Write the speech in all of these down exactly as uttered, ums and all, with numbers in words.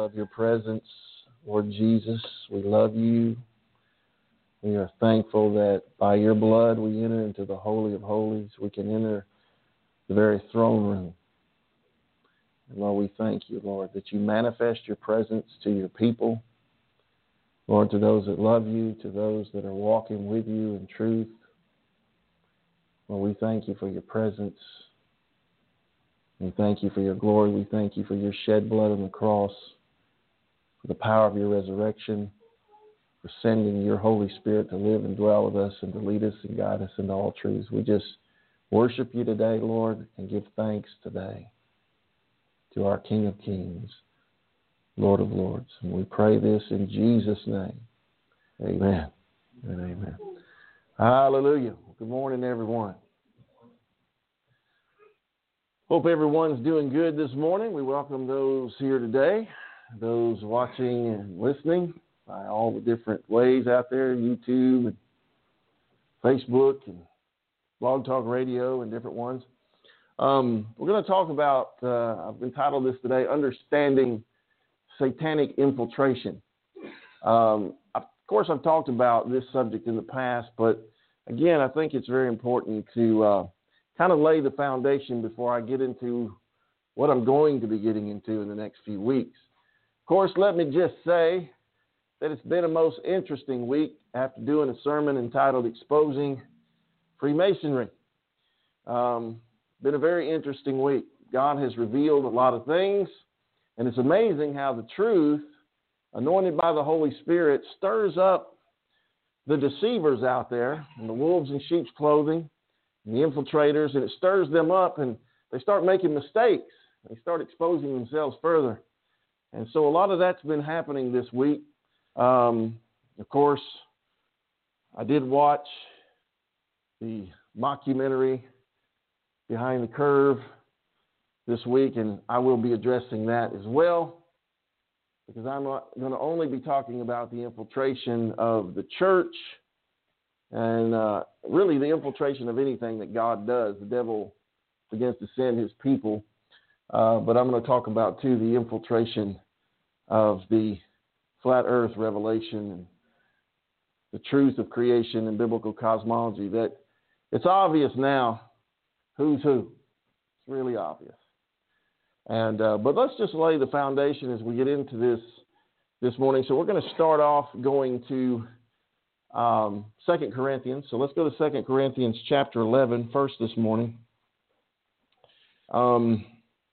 of your presence, Lord Jesus. We love you. We are thankful that by your blood we enter into the Holy of Holies. We can enter the very throne room. And Lord, we thank you, Lord, that you manifest your presence to your people. Lord, to those that love you, to those that are walking with you in truth. Lord, we thank you for your presence. We thank you for your glory. We thank you for your shed blood on the cross, for the power of your resurrection, for sending your Holy Spirit to live and dwell with us and to lead us and guide us into all truths. We just worship you today, Lord, and give thanks today to our King of Kings, Lord of Lords. And we pray this in Jesus' name. Amen and amen. Hallelujah. Good morning, everyone. Hope everyone's doing good this morning. We welcome those here today, those watching and listening by all the different ways out there, YouTube and Facebook and Blog Talk Radio and different ones. Um, we're going to talk about, uh, I've entitled this today, Understanding Satanic Infiltration. Um, of course, I've talked about this subject in the past, but again, I think it's very important to uh, kind of lay the foundation before I get into what I'm going to be getting into in the next few weeks. Of course, let me just say that it's been a most interesting week after doing a sermon entitled Exposing Freemasonry. Um, been a very interesting week. God has revealed a lot of things, and it's amazing how the truth, anointed by the Holy Spirit, stirs up the deceivers out there and the wolves in sheep's clothing, and the infiltrators, and it stirs them up, and they start making mistakes. They start exposing themselves further. And so a lot of that's been happening this week. Um, of course, I did watch the mockumentary Behind the Curve this week, and I will be addressing that as well, because I'm not going to only be talking about the infiltration of the church and uh, really the infiltration of anything that God does. The devil begins to send his people, uh, but I'm going to talk about, too, the infiltration of the flat earth revelation and the truth of creation and biblical cosmology. That it's obvious now who's who. It's really obvious. And uh, but let's just lay the foundation as we get into this this morning. So we're going to start off going to um, Second Corinthians. So let's go to Second Corinthians chapter eleven first this morning. Um,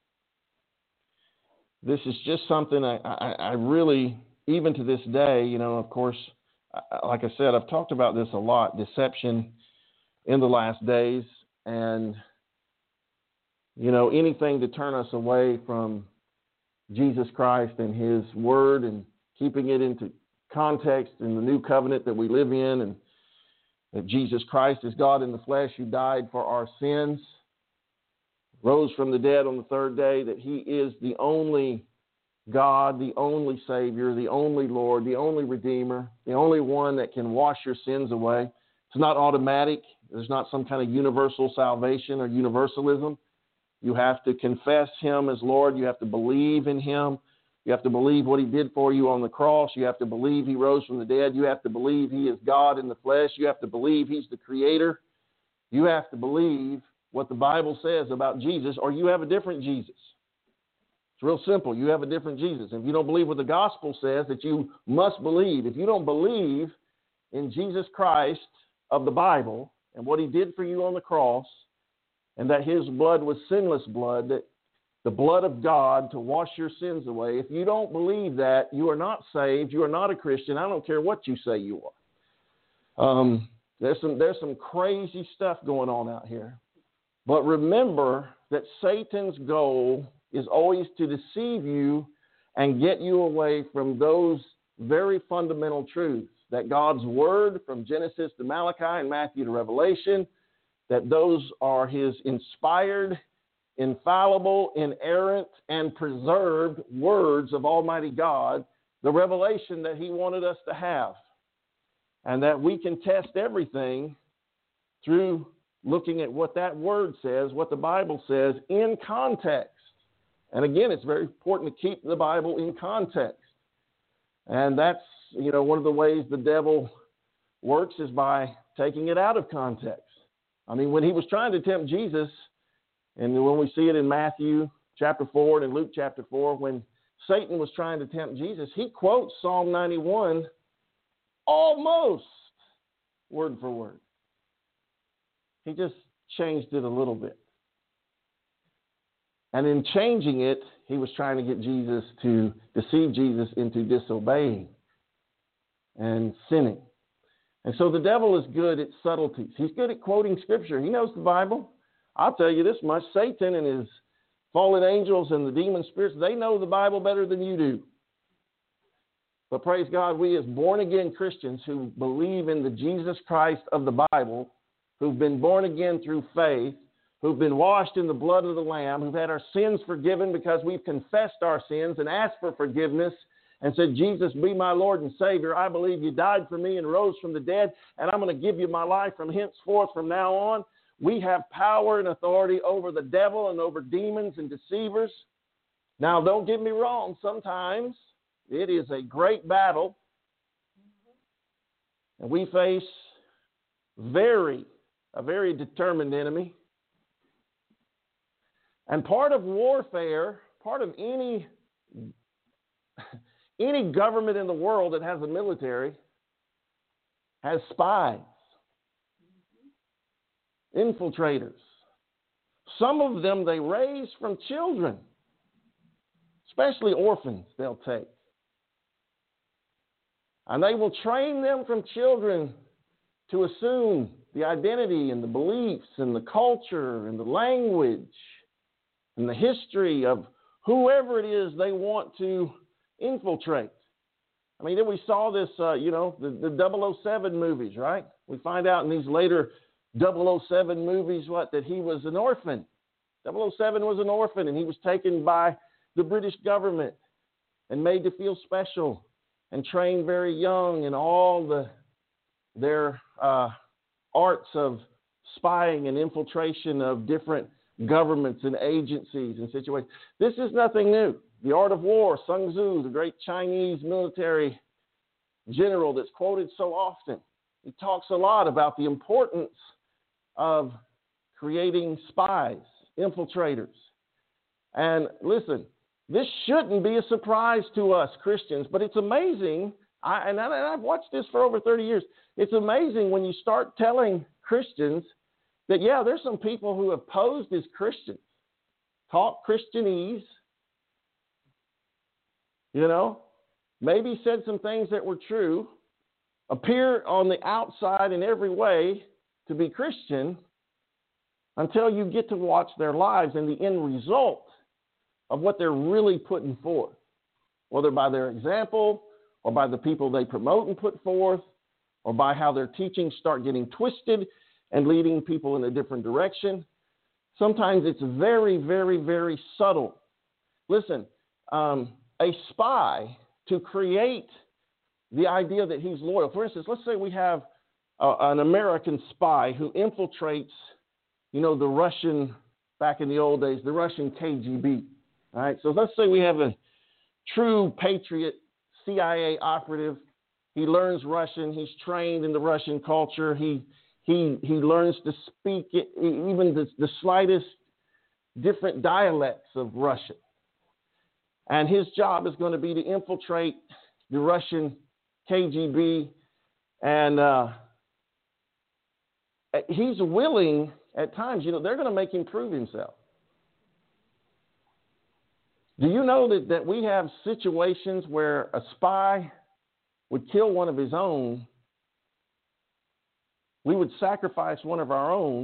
this is just something I, I, I really, even to this day, you know, of course, like I said, I've talked about this a lot, deception in the last days, and you know, anything to turn us away from Jesus Christ and his word and keeping it into context in the new covenant that we live in, and that Jesus Christ is God in the flesh who died for our sins, rose from the dead on the third day, that he is the only God, the only Savior, the only Lord, the only Redeemer, the only one that can wash your sins away. It's not automatic. There's not some kind of universal salvation or universalism. You have to confess him as Lord. You have to believe in him. You have to believe what he did for you on the cross. You have to believe he rose from the dead. You have to believe he is God in the flesh. You have to believe he's the creator. You have to believe what the Bible says about Jesus, or you have a different Jesus. It's real simple. You have a different Jesus. If you don't believe what the gospel says, that you must believe. If you don't believe in Jesus Christ of the Bible and what he did for you on the cross, and that his blood was sinless blood, that the blood of God to wash your sins away. If you don't believe that, you are not saved. You are not a Christian. I don't care what you say you are. Um, there's some there's some crazy stuff going on out here. But remember that Satan's goal is always to deceive you and get you away from those very fundamental truths, that God's word from Genesis to Malachi and Matthew to Revelation, that those are his inspired, infallible, inerrant, and preserved words of Almighty God, the revelation that he wanted us to have, and that we can test everything through looking at what that word says, what the Bible says, in context. And again, it's very important to keep the Bible in context. And that's, you know, one of the ways the devil works is by taking it out of context. I mean, when he was trying to tempt Jesus, and when we see it in Matthew chapter four and in Luke chapter four, when Satan was trying to tempt Jesus, he quotes Psalm ninety-one almost word for word. He just changed it a little bit. And in changing it, he was trying to get Jesus to deceive Jesus into disobeying and sinning. And so the devil is good at subtleties. He's good at quoting Scripture. He knows the Bible. I'll tell you this much. Satan and his fallen angels and the demon spirits, they know the Bible better than you do. But praise God, we as born-again Christians who believe in the Jesus Christ of the Bible, who've been born again through faith, who've been washed in the blood of the Lamb, who've had our sins forgiven because we've confessed our sins and asked for forgiveness and said, Jesus, be my Lord and Savior. I believe you died for me and rose from the dead, and I'm going to give you my life from henceforth from now on. We have power and authority over the devil and over demons and deceivers. Now, don't get me wrong. Sometimes it is a great battle, and we face very, a very determined enemy. And part of warfare, part of any, any government in the world that has a military has spies, infiltrators. Some of them they raise from children, especially orphans they'll take. And they will train them from children to assume the identity and the beliefs and the culture and the language and the history of whoever it is they want to infiltrate. I mean, then we saw this, uh, you know, the, the double oh seven movies, right? We find out in these later double oh seven movies, what, that he was an orphan. double oh seven was an orphan, and he was taken by the British government and made to feel special and trained very young in all the their uh, arts of spying and infiltration of different governments and agencies and situations. This is nothing new. The Art of War, Sun Tzu, the great Chinese military general that's quoted so often, he talks a lot about the importance of creating spies, infiltrators. And listen, this shouldn't be a surprise to us Christians, but it's amazing, I, and, I, and I've watched this for over thirty years, it's amazing when you start telling Christians that, yeah, there's some people who have posed as Christians, taught Christianese, you know, maybe said some things that were true, appear on the outside in every way to be Christian, until you get to watch their lives and the end result of what they're really putting forth, whether by their example or by the people they promote and put forth, or by how their teachings start getting twisted and leading people in a different direction. Sometimes it's very, very, very subtle. Listen, um, a spy, to create the idea that he's loyal. For instance, let's say we have uh, an American spy who infiltrates, you know, the Russian, back in the old days, the Russian K G B. All right, so let's say we have a true patriot C I A operative. He learns Russian. He's trained in the Russian culture. He he he learns to speak it, even the, the slightest different dialects of Russian. And his job is going to be to infiltrate the Russian K G B. And uh, he's willing, at times, you know, they're going to make him prove himself. Do you know that, that we have situations where a spy would kill one of his own? We would sacrifice one of our own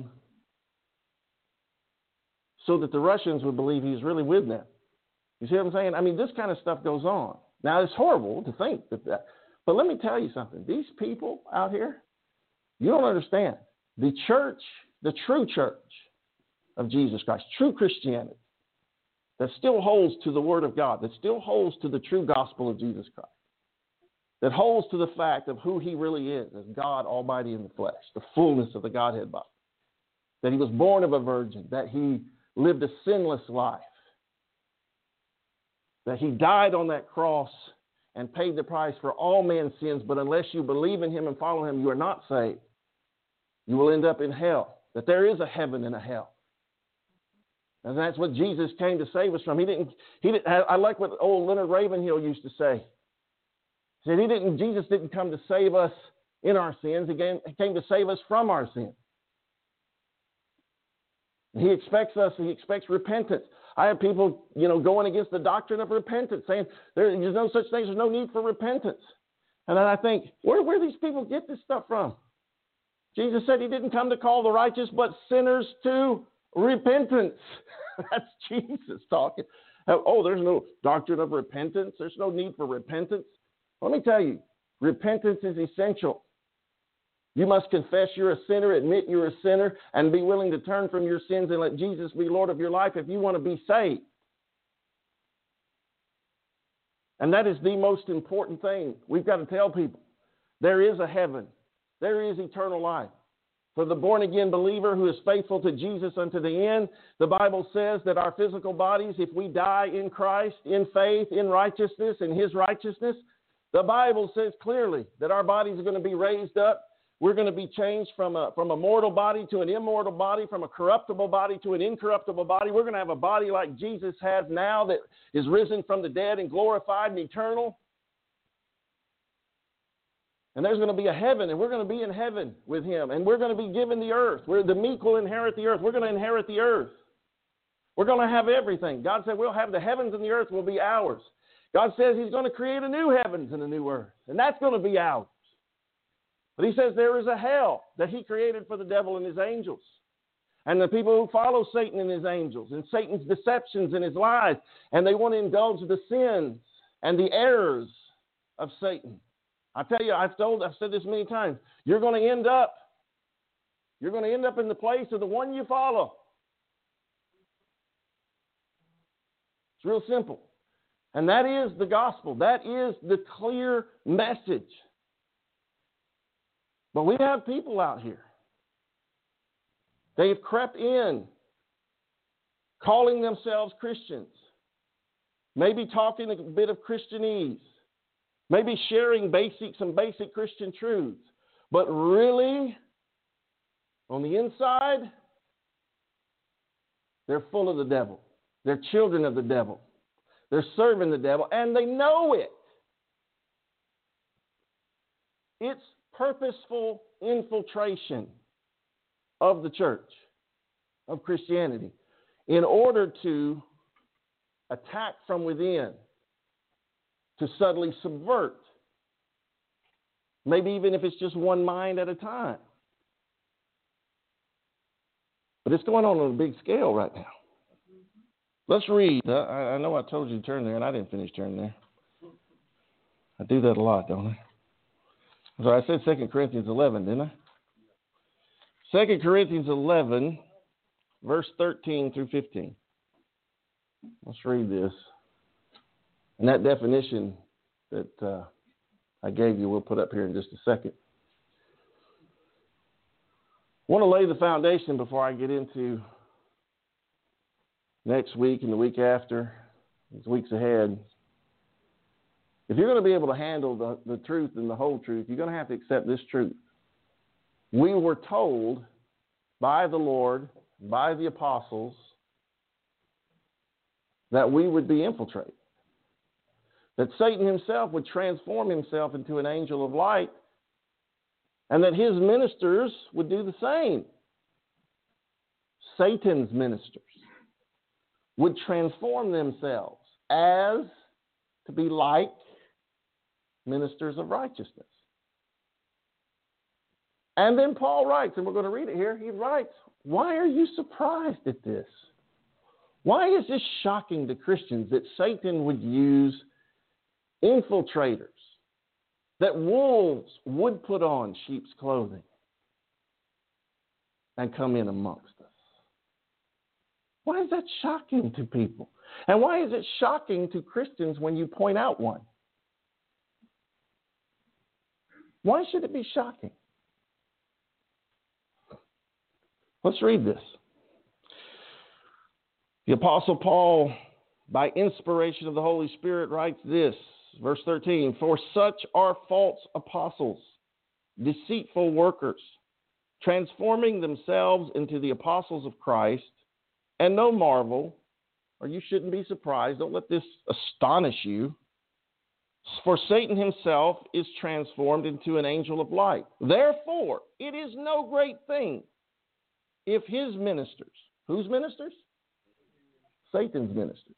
so that the Russians would believe he's really with them. You see what I'm saying? I mean, this kind of stuff goes on. Now, it's horrible to think that, that but let me tell you something. These people out here, you don't understand. The church, the true church of Jesus Christ, true Christianity, that still holds to the Word of God, that still holds to the true gospel of Jesus Christ, that holds to the fact of who he really is as God Almighty in the flesh, the fullness of the Godhead body, that he was born of a virgin, that he lived a sinless life, that he died on that cross and paid the price for all men's sins, but unless you believe in him and follow him, you are not saved. You will end up in hell, that there is a heaven and a hell. And that's what Jesus came to save us from. He didn't, he didn't, I like what old Leonard Ravenhill used to say. He said he didn't, Jesus didn't come to save us in our sins. He came, he came to save us from our sins. He expects us, he expects repentance. I have people, you know, going against the doctrine of repentance, saying there, there's no such thing, there's no need for repentance. And then I think, where, where do these people get this stuff from? Jesus said he didn't come to call the righteous, but sinners to repentance. That's Jesus talking. Oh, there's no doctrine of repentance. There's no need for repentance. Let me tell you, repentance is essential. You must confess you're a sinner, admit you're a sinner, and be willing to turn from your sins and let Jesus be Lord of your life if you want to be saved. And that is the most important thing we've got to tell people. There is a heaven. There is eternal life. For the born-again believer who is faithful to Jesus unto the end, the Bible says that our physical bodies, if we die in Christ, in faith, in righteousness, in his righteousness, the Bible says clearly that our bodies are going to be raised up. We're going to be changed from a, from a mortal body to an immortal body, from a corruptible body to an incorruptible body. We're going to have a body like Jesus has now that is risen from the dead and glorified and eternal. And there's going to be a heaven, and we're going to be in heaven with him. And we're going to be given the earth. Where the meek will inherit the earth. We're going to inherit the earth. We're going to have everything. God said we'll have the heavens and the earth will be ours. God says he's going to create a new heavens and a new earth. And that's going to be ours. But he says there is a hell that he created for the devil and his angels. And the people who follow Satan and his angels and Satan's deceptions and his lies. And they want to indulge the sins and the errors of Satan. I tell you, I've told, I've said this many times. You're going to end up, you're going to end up in the place of the one you follow. It's real simple. And that is the gospel. That is the clear message. But we have people out here. They've crept in, calling themselves Christians, maybe talking a bit of Christianese, maybe sharing basic, some basic Christian truths. But really, on the inside, they're full of the devil. They're children of the devil. They're serving the devil, and they know it. It's purposeful infiltration of the church, of Christianity, in order to attack from within, to subtly subvert, maybe even if it's just one mind at a time. But it's going on on a big scale right now. Let's read. Uh, I, I know I told you to turn there, and I didn't finish turning there. I do that a lot, don't I? So I said Second Corinthians eleven, didn't I? Second Corinthians eleven, verse thirteen through fifteen. Let's read this. And that definition that uh, I gave you, we'll put up here in just a second. I want to lay the foundation before I get into next week and the week after, these weeks ahead. If you're going to be able to handle the, the truth and the whole truth, you're going to have to accept this truth. We were told by the Lord, by the apostles, that we would be infiltrated. That Satan himself would transform himself into an angel of light, and that his ministers would do the same. Satan's ministers would transform themselves as to be like ministers of righteousness. And then Paul writes, and we're going to read it here, he writes, why are you surprised at this? Why is this shocking to Christians that Satan would use infiltrators, that wolves would put on sheep's clothing and come in amongst us? Why is that shocking to people? And why is it shocking to Christians when you point out one? Why should it be shocking? Let's read this. The Apostle Paul by inspiration of the Holy Spirit, writes this, verse thirteen, "For such are false apostles, deceitful workers, transforming themselves into the apostles of Christ, and no marvel," or you shouldn't be surprised, don't let this astonish you, "for Satan himself is transformed into an angel of light. Therefore, it is no great thing if his ministers," whose ministers? Satan's ministers,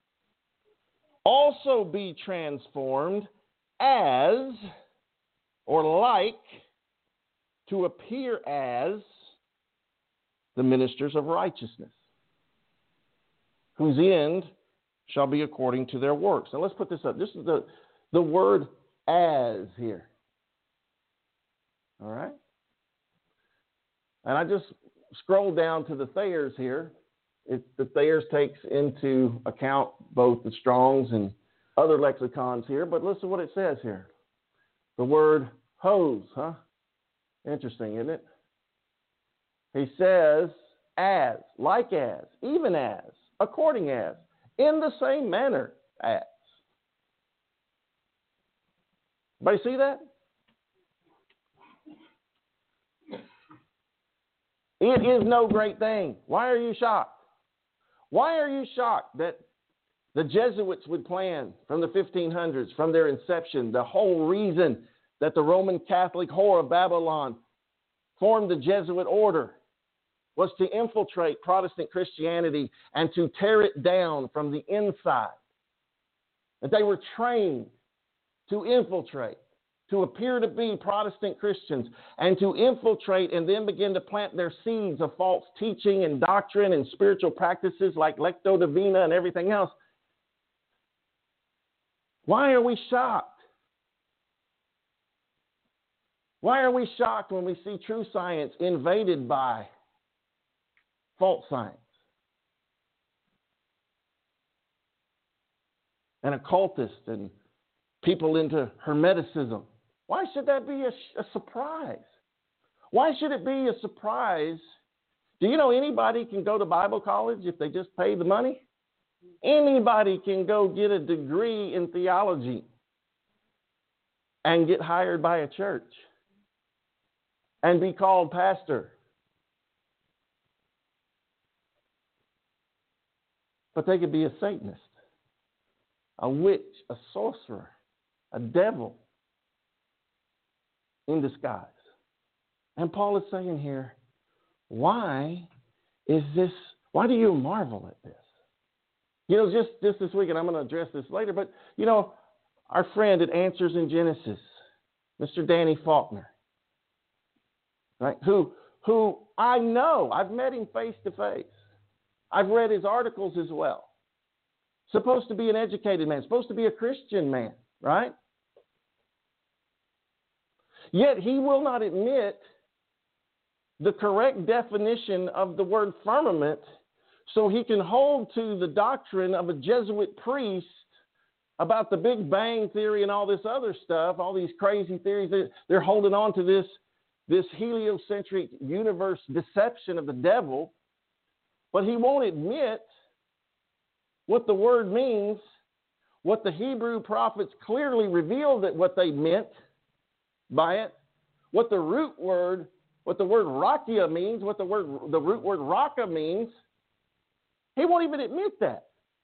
"also be transformed as," or like, to appear as, "the ministers of righteousness, whose end shall be according to their works." Now let's put this up. This is the, the word "as" here. All right? And I just scrolled down to the Thayers here. It, the Thayers takes into account both the Strong's and other lexicons here, but listen to what it says here. The word "hose," huh? Interesting, isn't it? He says, "as," like as, even as, according as, in the same manner as. Everybody see that? It is no great thing. Why are you shocked? Why are you shocked that the Jesuits would plan from the fifteen hundreds, from their inception, the whole reason that the Roman Catholic whore of Babylon formed the Jesuit order was to infiltrate Protestant Christianity and to tear it down from the inside? That they were trained to infiltrate, to appear to be Protestant Christians, and to infiltrate and then begin to plant their seeds of false teaching and doctrine and spiritual practices like Lectio Divina and everything else. Why are we shocked? Why are we shocked when we see true science invaded by false science and occultists and people into Hermeticism? Why should that be a, a surprise? Why should it be a surprise? Do you know anybody can go to Bible college if they just pay the money? Anybody can go get a degree in theology and get hired by a church and be called pastor. But they could be a Satanist, a witch, a sorcerer, a devil in disguise. And Paul is saying here, why is this, why do you marvel at this? You know, just, just this week, and I'm going to address this later, but, you know, our friend at Answers in Genesis, Mister Danny Faulkner, right, who, who I know, I've met him face to face. I've read his articles as well. Supposed to be an educated man, supposed to be a Christian man, right? Yet he will not admit the correct definition of the word firmament so he can hold to the doctrine of a Jesuit priest about the Big Bang Theory and all this other stuff, all these crazy theories. They're holding on to this, this heliocentric universe deception of the devil, but he won't admit what the word means, what the Hebrew prophets clearly revealed that what they meant by it, what the root word, what the word rakia means, what the word, the root word raka means. He won't even admit that.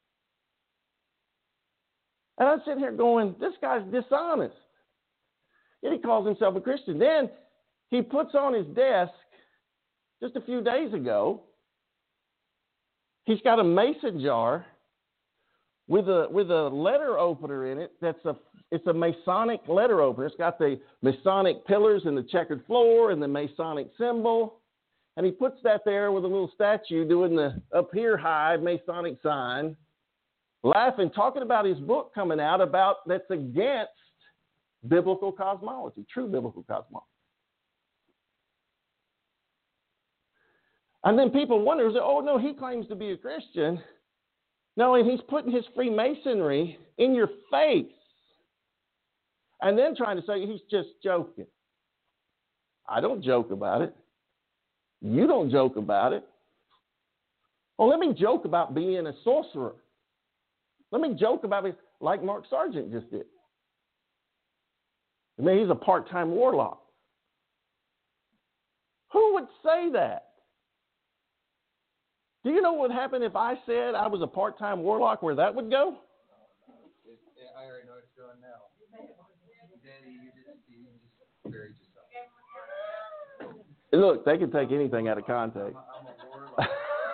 And I'm sitting here going, this guy's dishonest. Yet he calls himself a Christian. Then he puts on his desk just a few days ago, he's got a mason jar with a with a letter opener in it that's a it's a Masonic letter opener. It's got the Masonic pillars and the checkered floor and the Masonic symbol. And he puts that there with a little statue doing the up here high Masonic sign, laughing, talking about his book coming out about that's against biblical cosmology, true biblical cosmology. And then people wonder, oh, no, he claims to be a Christian. No, and he's putting his Freemasonry in your face. And then trying to say he's just joking. I don't joke about it. You don't joke about it. Well, let me joke about being a sorcerer. Let me joke about it like Mark Sargent just did. I mean, he's a part-time warlock. Who would say that? Do you know what would happen if I said I was a part-time warlock, where that would go? It, it, I already know it's going now. Daddy, you just, you just buried yourself. Look, they can take anything out of context. I'm a, I'm a warlock.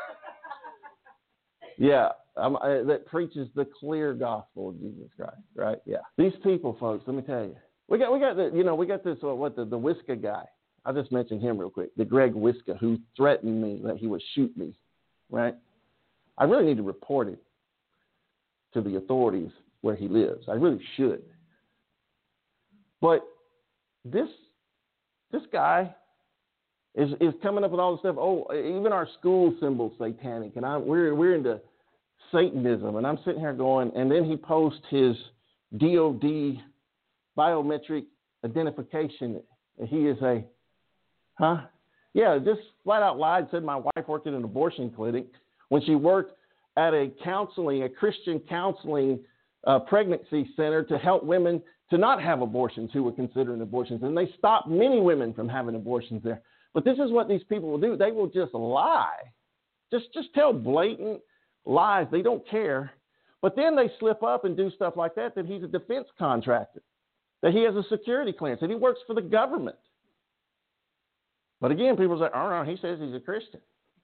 Yeah, I'm, uh, that preaches the clear gospel of Jesus Christ, right? Yeah. These people, folks, let me tell you, we got, we got the, you know, we got this, uh, what the, the Wiska guy. I just mentioned him real quick. The Greg Wiska, who threatened me that he would shoot me, right? I really need to report it to the authorities where he lives. I really should. But this, this guy is is coming up with all this stuff. Oh, even our school symbol's satanic, and I we're we're into Satanism, and I'm sitting here going, and then he posts his D O D biometric identification. And he is a, huh? Yeah, just flat out lied. Said my wife worked at an abortion clinic when she worked at a counseling, a Christian counseling uh, pregnancy center to help women to not have abortions who were considering abortions, and they stopped many women from having abortions there. But this is what these people will do. They will just lie. Just just tell blatant lies. They don't care. But then they slip up and do stuff like that, that he's a defense contractor, that he has a security clearance, that he works for the government. But again, people say, oh, no, he says he's a Christian.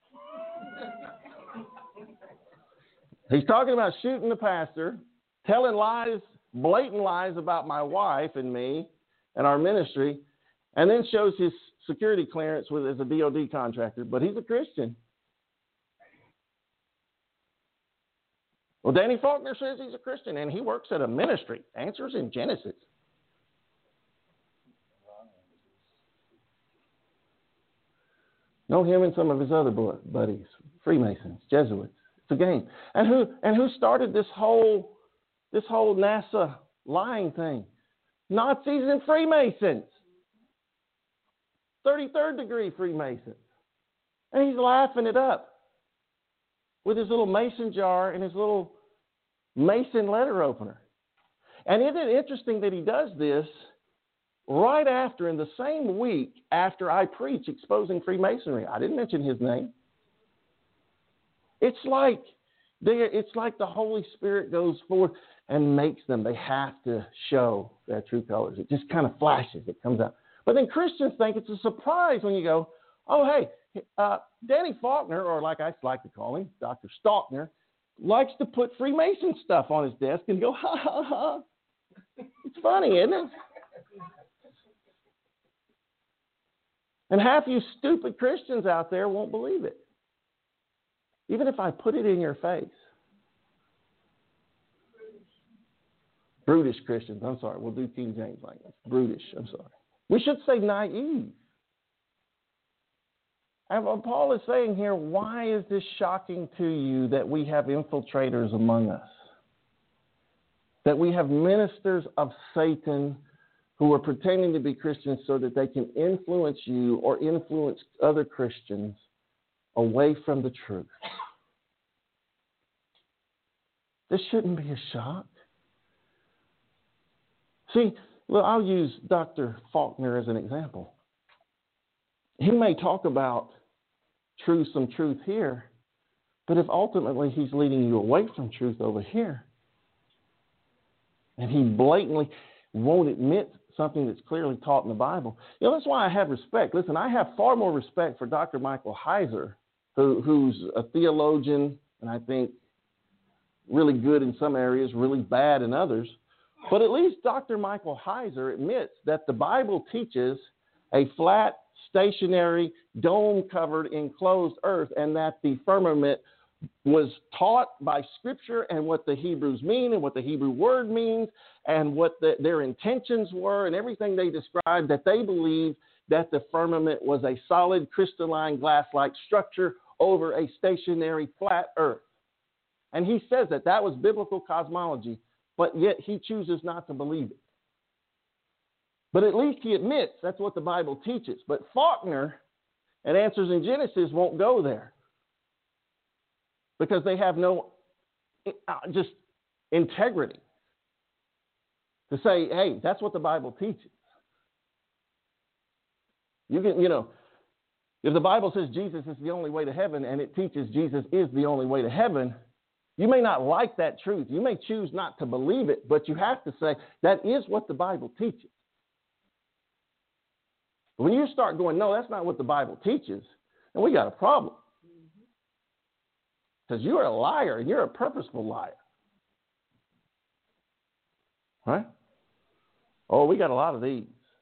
He's talking about shooting the pastor, telling lies, blatant lies about my wife and me and our ministry, and then shows his security clearance with as a D O D contractor, but he's a Christian. Well, Danny Faulkner says he's a Christian, and he works at a ministry. Answers in Genesis. Know him and some of his other buddies, Freemasons, Jesuits. It's a game. And who and who started this whole this whole NASA lying thing? Nazis and Freemasons. thirty-third degree Freemasons. And he's laughing it up with his little mason jar and his little mason letter opener. And isn't it interesting that he does this right after, in the same week after I preach exposing Freemasonry? I didn't mention his name. It's like they, it's like the Holy Spirit goes forth and makes them. They have to show their true colors. It just kind of flashes. It comes out. But then Christians think it's a surprise when you go, oh, hey, uh, Danny Faulkner, or like I like to call him, Doctor Stalkner, likes to put Freemason stuff on his desk and go, ha, ha, ha. It's funny, isn't it? And half you stupid Christians out there won't believe it. Even if I put it in your face. Brutish Christians, I'm sorry. We'll do King James language. Brutish, I'm sorry. We should say naive. And what Paul is saying here, why is this shocking to you that we have infiltrators among us? That we have ministers of Satan who are pretending to be Christians so that they can influence you or influence other Christians away from the truth. This shouldn't be a shock. See, well, I'll use Doctor Faulkner as an example. He may talk about truth, some truth here, but if ultimately he's leading you away from truth over here, and he blatantly won't admit something that's clearly taught in the Bible, you know, that's why I have respect. Listen, I have far more respect for Doctor Michael Heiser, who, who's a theologian, and I think really good in some areas, really bad in others. But at least Doctor Michael Heiser admits that the Bible teaches a flat, stationary, dome-covered, enclosed earth, and that the firmament was taught by Scripture and what the Hebrews mean and what the Hebrew word means and what the, their intentions were and everything they described, that they believed that the firmament was a solid, crystalline, glass-like structure over a stationary, flat earth. And he says that that was biblical cosmology, but yet he chooses not to believe it. But at least he admits that's what the Bible teaches. But Faulkner and Answers in Genesis won't go there because they have no, just integrity to say, hey, that's what the Bible teaches. You can, you know, if the Bible says Jesus is the only way to heaven and it teaches Jesus is the only way to heaven, you may not like that truth. You may choose not to believe it, but you have to say that is what the Bible teaches. When you start going, no, that's not what the Bible teaches, then we got a problem. Because you're a liar and you're a purposeful liar. Right? Oh, we got a lot of these.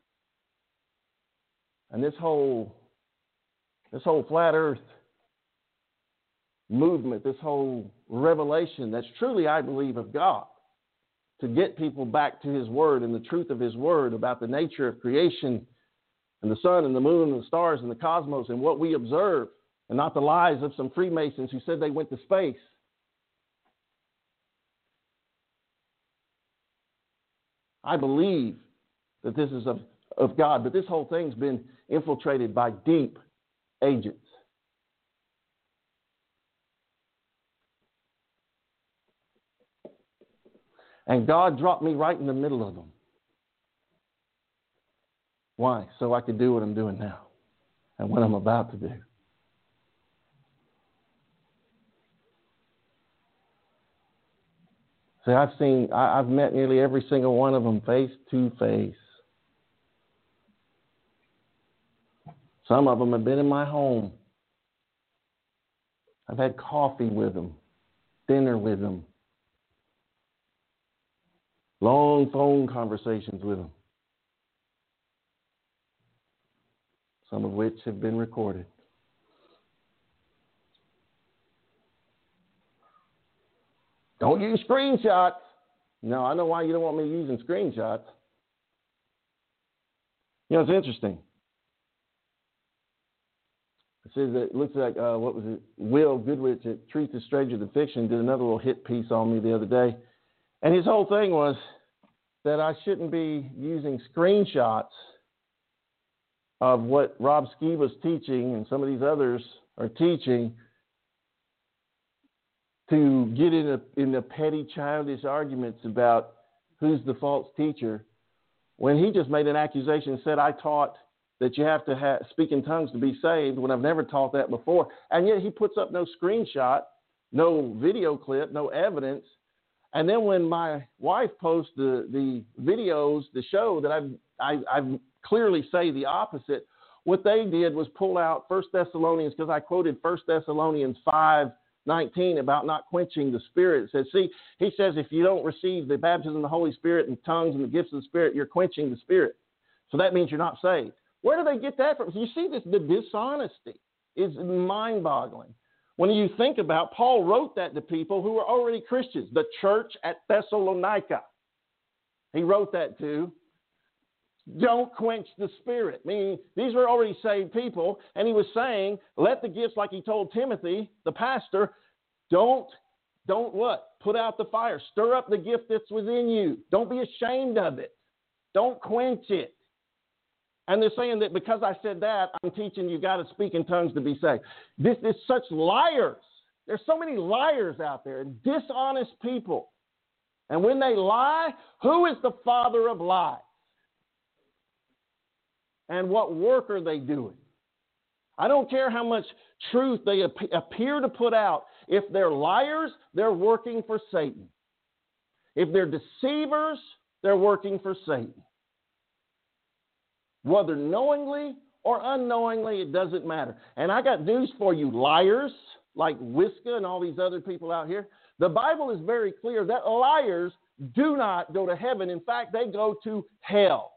And this whole this whole flat earth movement, this whole revelation that's truly, I believe, of God, to get people back to his word and the truth of his word about the nature of creation and the sun and the moon and the stars and the cosmos and what we observe, and not the lies of some Freemasons who said they went to space. I believe that this is of, of God, but this whole thing's been infiltrated by deep agents. And God dropped me right in the middle of them. Why? So I could do what I'm doing now and what I'm about to do. See, I've seen, I, I've met nearly every single one of them face to face. Some of them have been in my home. I've had coffee with them, dinner with them, long phone conversations with them, some of which have been recorded. Don't use screenshots. No, I know why you don't want me using screenshots. You know, it's interesting. It says that it looks like, uh, what was it? Will Goodrich at Truth is Stranger Than Fiction did another little hit piece on me the other day. And his whole thing was that I shouldn't be using screenshots of what Rob Skiba's teaching and some of these others are teaching to get in a, in the petty, childish arguments about who's the false teacher, when he just made an accusation and said, I taught that you have to ha- speak in tongues to be saved, when I've never taught that before. And yet he puts up no screenshot, no video clip, no evidence. And then when my wife posts the, the videos to show that I've, I, I clearly say the opposite, what they did was pull out First Thessalonians, because I quoted First Thessalonians five nineteen about not quenching the Spirit. It says, see, he says if you don't receive the baptism of the Holy Spirit and tongues and the gifts of the Spirit, you're quenching the Spirit. So that means you're not saved. Where do they get that from? You see, this the dishonesty is mind-boggling. When you think about, Paul wrote that to people who were already Christians, the church at Thessalonica. He wrote that to. Don't quench the Spirit. I mean, these were already saved people, and he was saying, let the gifts, like he told Timothy, the pastor, don't, don't what? Put out the fire. Stir up the gift that's within you. Don't be ashamed of it. Don't quench it. And they're saying that because I said that, I'm teaching you got to speak in tongues to be saved. This is such liars. There's so many liars out there, dishonest people. And when they lie, who is the father of lies? And what work are they doing? I don't care how much truth they ap- appear to put out. If they're liars, they're working for Satan. If they're deceivers, they're working for Satan. Whether knowingly or unknowingly, it doesn't matter. And I got news for you, liars like Wiska and all these other people out here. The Bible is very clear that liars do not go to heaven. In fact, they go to hell.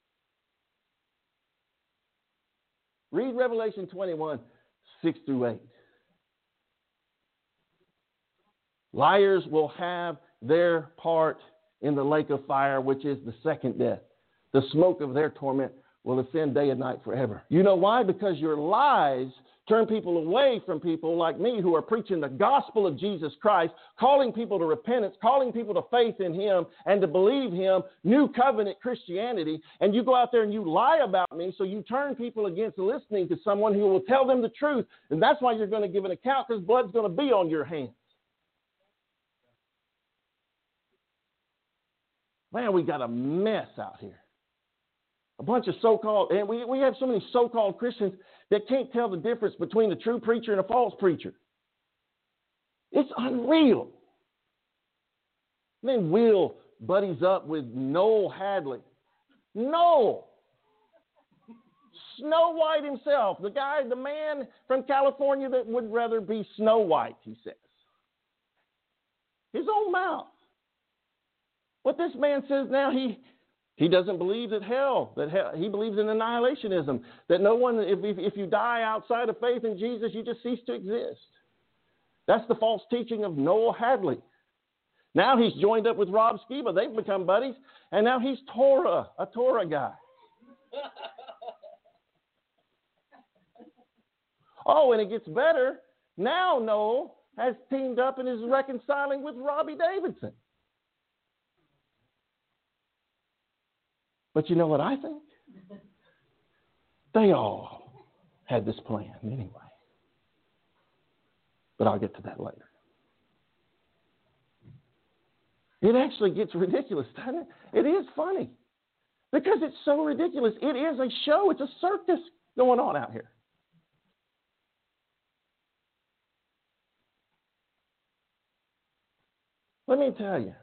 Read Revelation twenty-one, six through eight. Liars will have their part in the lake of fire, which is the second death. The smoke of their torment will ascend day and night forever. You know why? Because your lies turn people away from people like me who are preaching the gospel of Jesus Christ, calling people to repentance, calling people to faith in him and to believe him, new covenant Christianity. And you go out there and you lie about me, so you turn people against listening to someone who will tell them the truth. And that's why you're going to give an account, because blood's going to be on your hands. Man, we got a mess out here. A bunch of so-called, and we, we have so many so-called Christians that can't tell the difference between a true preacher and a false preacher. It's unreal. Then Will buddies up with Noel Hadley. Noel! Snow White himself, the guy, the man from California that would rather be Snow White, he says. His own mouth. What this man says now, he he doesn't believe that hell, that hell, he believes in annihilationism, that no one, if, if, if you die outside of faith in Jesus, you just cease to exist. That's the false teaching of Noel Hadley. Now he's joined up with Rob Skiba. They've become buddies, and now he's Torah, a Torah guy. Oh, and it gets better. Now Noel has teamed up and is reconciling with Robbie Davidson. But you know what I think? They all had this plan anyway. But I'll get to that later. It actually gets ridiculous, doesn't it? It is funny. Because it's so ridiculous. It is a show. It's a circus going on out here. Let me tell you.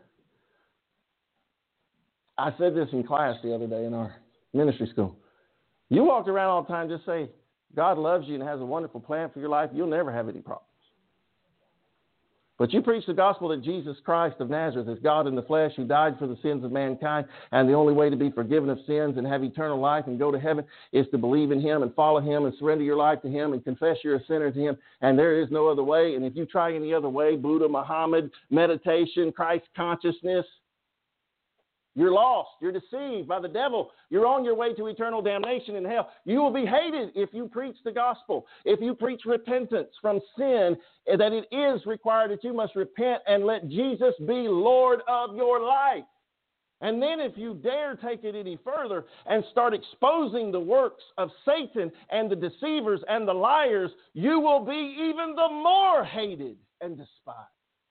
I said this in class the other day in our ministry school. You walk around all the time, just say, God loves you and has a wonderful plan for your life, you'll never have any problems. But you preach the gospel that Jesus Christ of Nazareth is God in the flesh who died for the sins of mankind, and the only way to be forgiven of sins and have eternal life and go to heaven is to believe in him and follow him and surrender your life to him and confess you're a sinner to him, and there is no other way. And if you try any other way, Buddha, Muhammad, meditation, Christ consciousness, you're lost. You're deceived by the devil. You're on your way to eternal damnation in hell. You will be hated if you preach the gospel. If you preach repentance from sin, that it is required that you must repent and let Jesus be Lord of your life. And then if you dare take it any further and start exposing the works of Satan and the deceivers and the liars, you will be even the more hated and despised.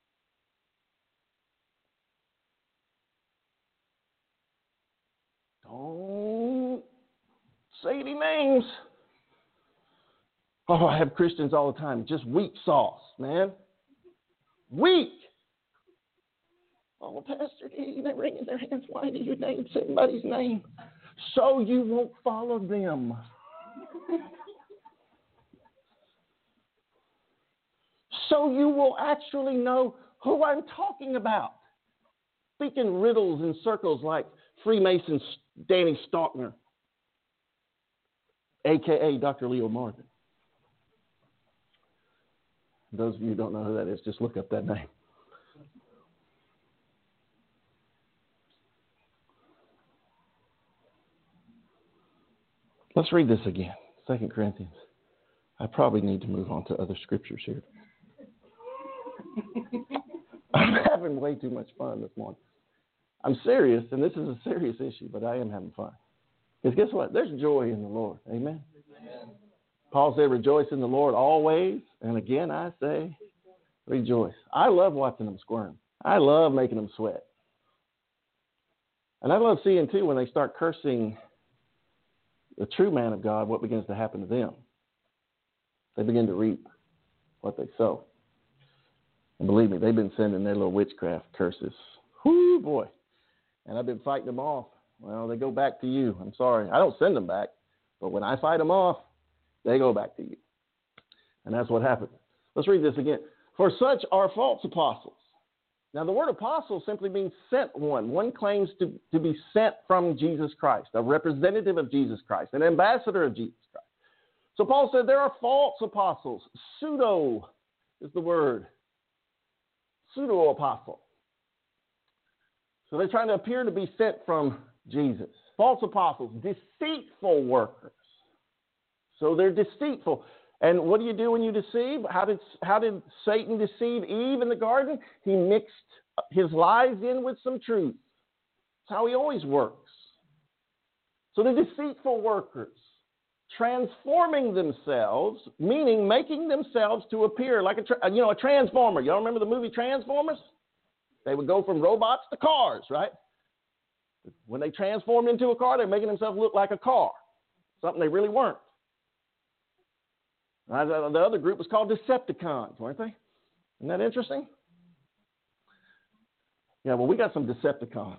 Don't say any names. Oh, I have Christians all the time. Just weak sauce, man. Weak. Oh, Pastor D, they're wringing their hands. Why do you name somebody's name? So you won't follow them. So you will actually know who I'm talking about. Speaking riddles in circles like Freemason Danny Stockner, a k a. Doctor Leo Martin. Those of you who don't know who that is, just look up that name. Let's read this again, Second Corinthians. I probably need to move on to other scriptures here. I'm having way too much fun this morning. I'm serious, and this is a serious issue, but I am having fun. Because guess what? There's joy in the Lord. Amen? Amen. Paul said, rejoice in the Lord always. And again, I say, rejoice. I love watching them squirm. I love making them sweat. And I love seeing, too, when they start cursing the true man of God, what begins to happen to them. They begin to reap what they sow. And believe me, they've been sending their little witchcraft curses. Whoo, boy. And I've been fighting them off. Well, they go back to you. I'm sorry. I don't send them back. But when I fight them off, they go back to you. And that's what happens. Let's read this again. For such are false apostles. Now, the word apostle simply means sent one. One claims to, to be sent from Jesus Christ, a representative of Jesus Christ, an ambassador of Jesus Christ. So Paul said there are false apostles. Pseudo is the word. Pseudo-apostle. So they're trying to appear to be sent from Jesus. False apostles, deceitful workers. So they're deceitful. And what do you do when you deceive? How did, how did Satan deceive Eve in the garden? He mixed his lies in with some truth. That's how he always works. So they're deceitful workers, transforming themselves, meaning making themselves to appear like a, tra- you know, a transformer. Y'all remember the movie Transformers? They would go from robots to cars, right? When they transformed into a car, they're making themselves look like a car, something they really weren't. Uh, the, the other group was called Decepticons, weren't they? Isn't that interesting? Yeah, well, we got some Decepticons.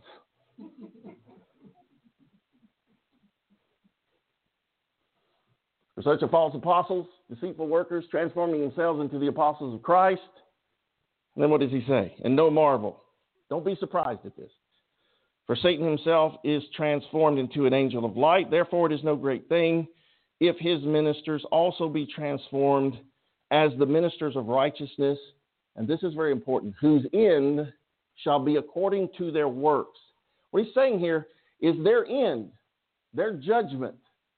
Research of false apostles, deceitful workers, transforming themselves into the apostles of Christ. And then what does he say? And no marvel. Don't be surprised at this. For Satan himself is transformed into an angel of light. Therefore, it is no great thing if his ministers also be transformed as the ministers of righteousness. And this is very important. Whose end shall be according to their works. What he's saying here is their end, their judgment,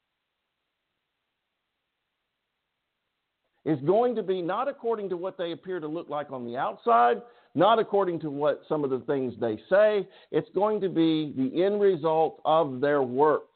is going to be not according to what they appear to look like on the outside, not according to what some of the things they say. It's going to be the end result of their works.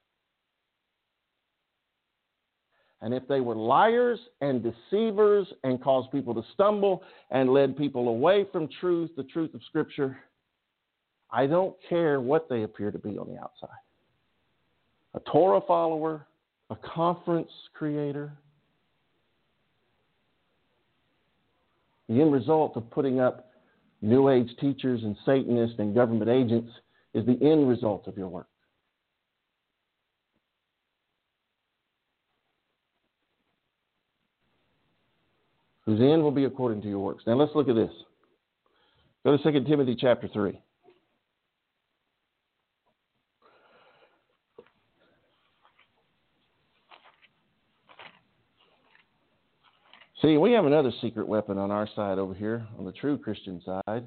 And if they were liars and deceivers and caused people to stumble and led people away from truth, the truth of Scripture, I don't care what they appear to be on the outside. A Torah follower, a conference creator. The end result of putting up New Age teachers and Satanists and government agents is the end result of your work. Whose end will be according to your works. Now let's look at this. Go to Second Timothy chapter three. See, we have another secret weapon on our side over here, on the true Christian side.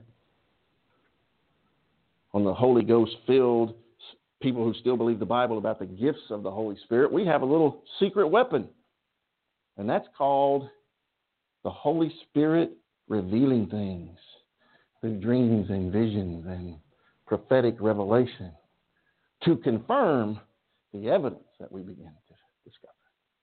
On the Holy Ghost-filled people who still believe the Bible about the gifts of the Holy Spirit, we have a little secret weapon. And that's called the Holy Spirit revealing things through dreams and visions and prophetic revelation to confirm the evidence that we begin to discover.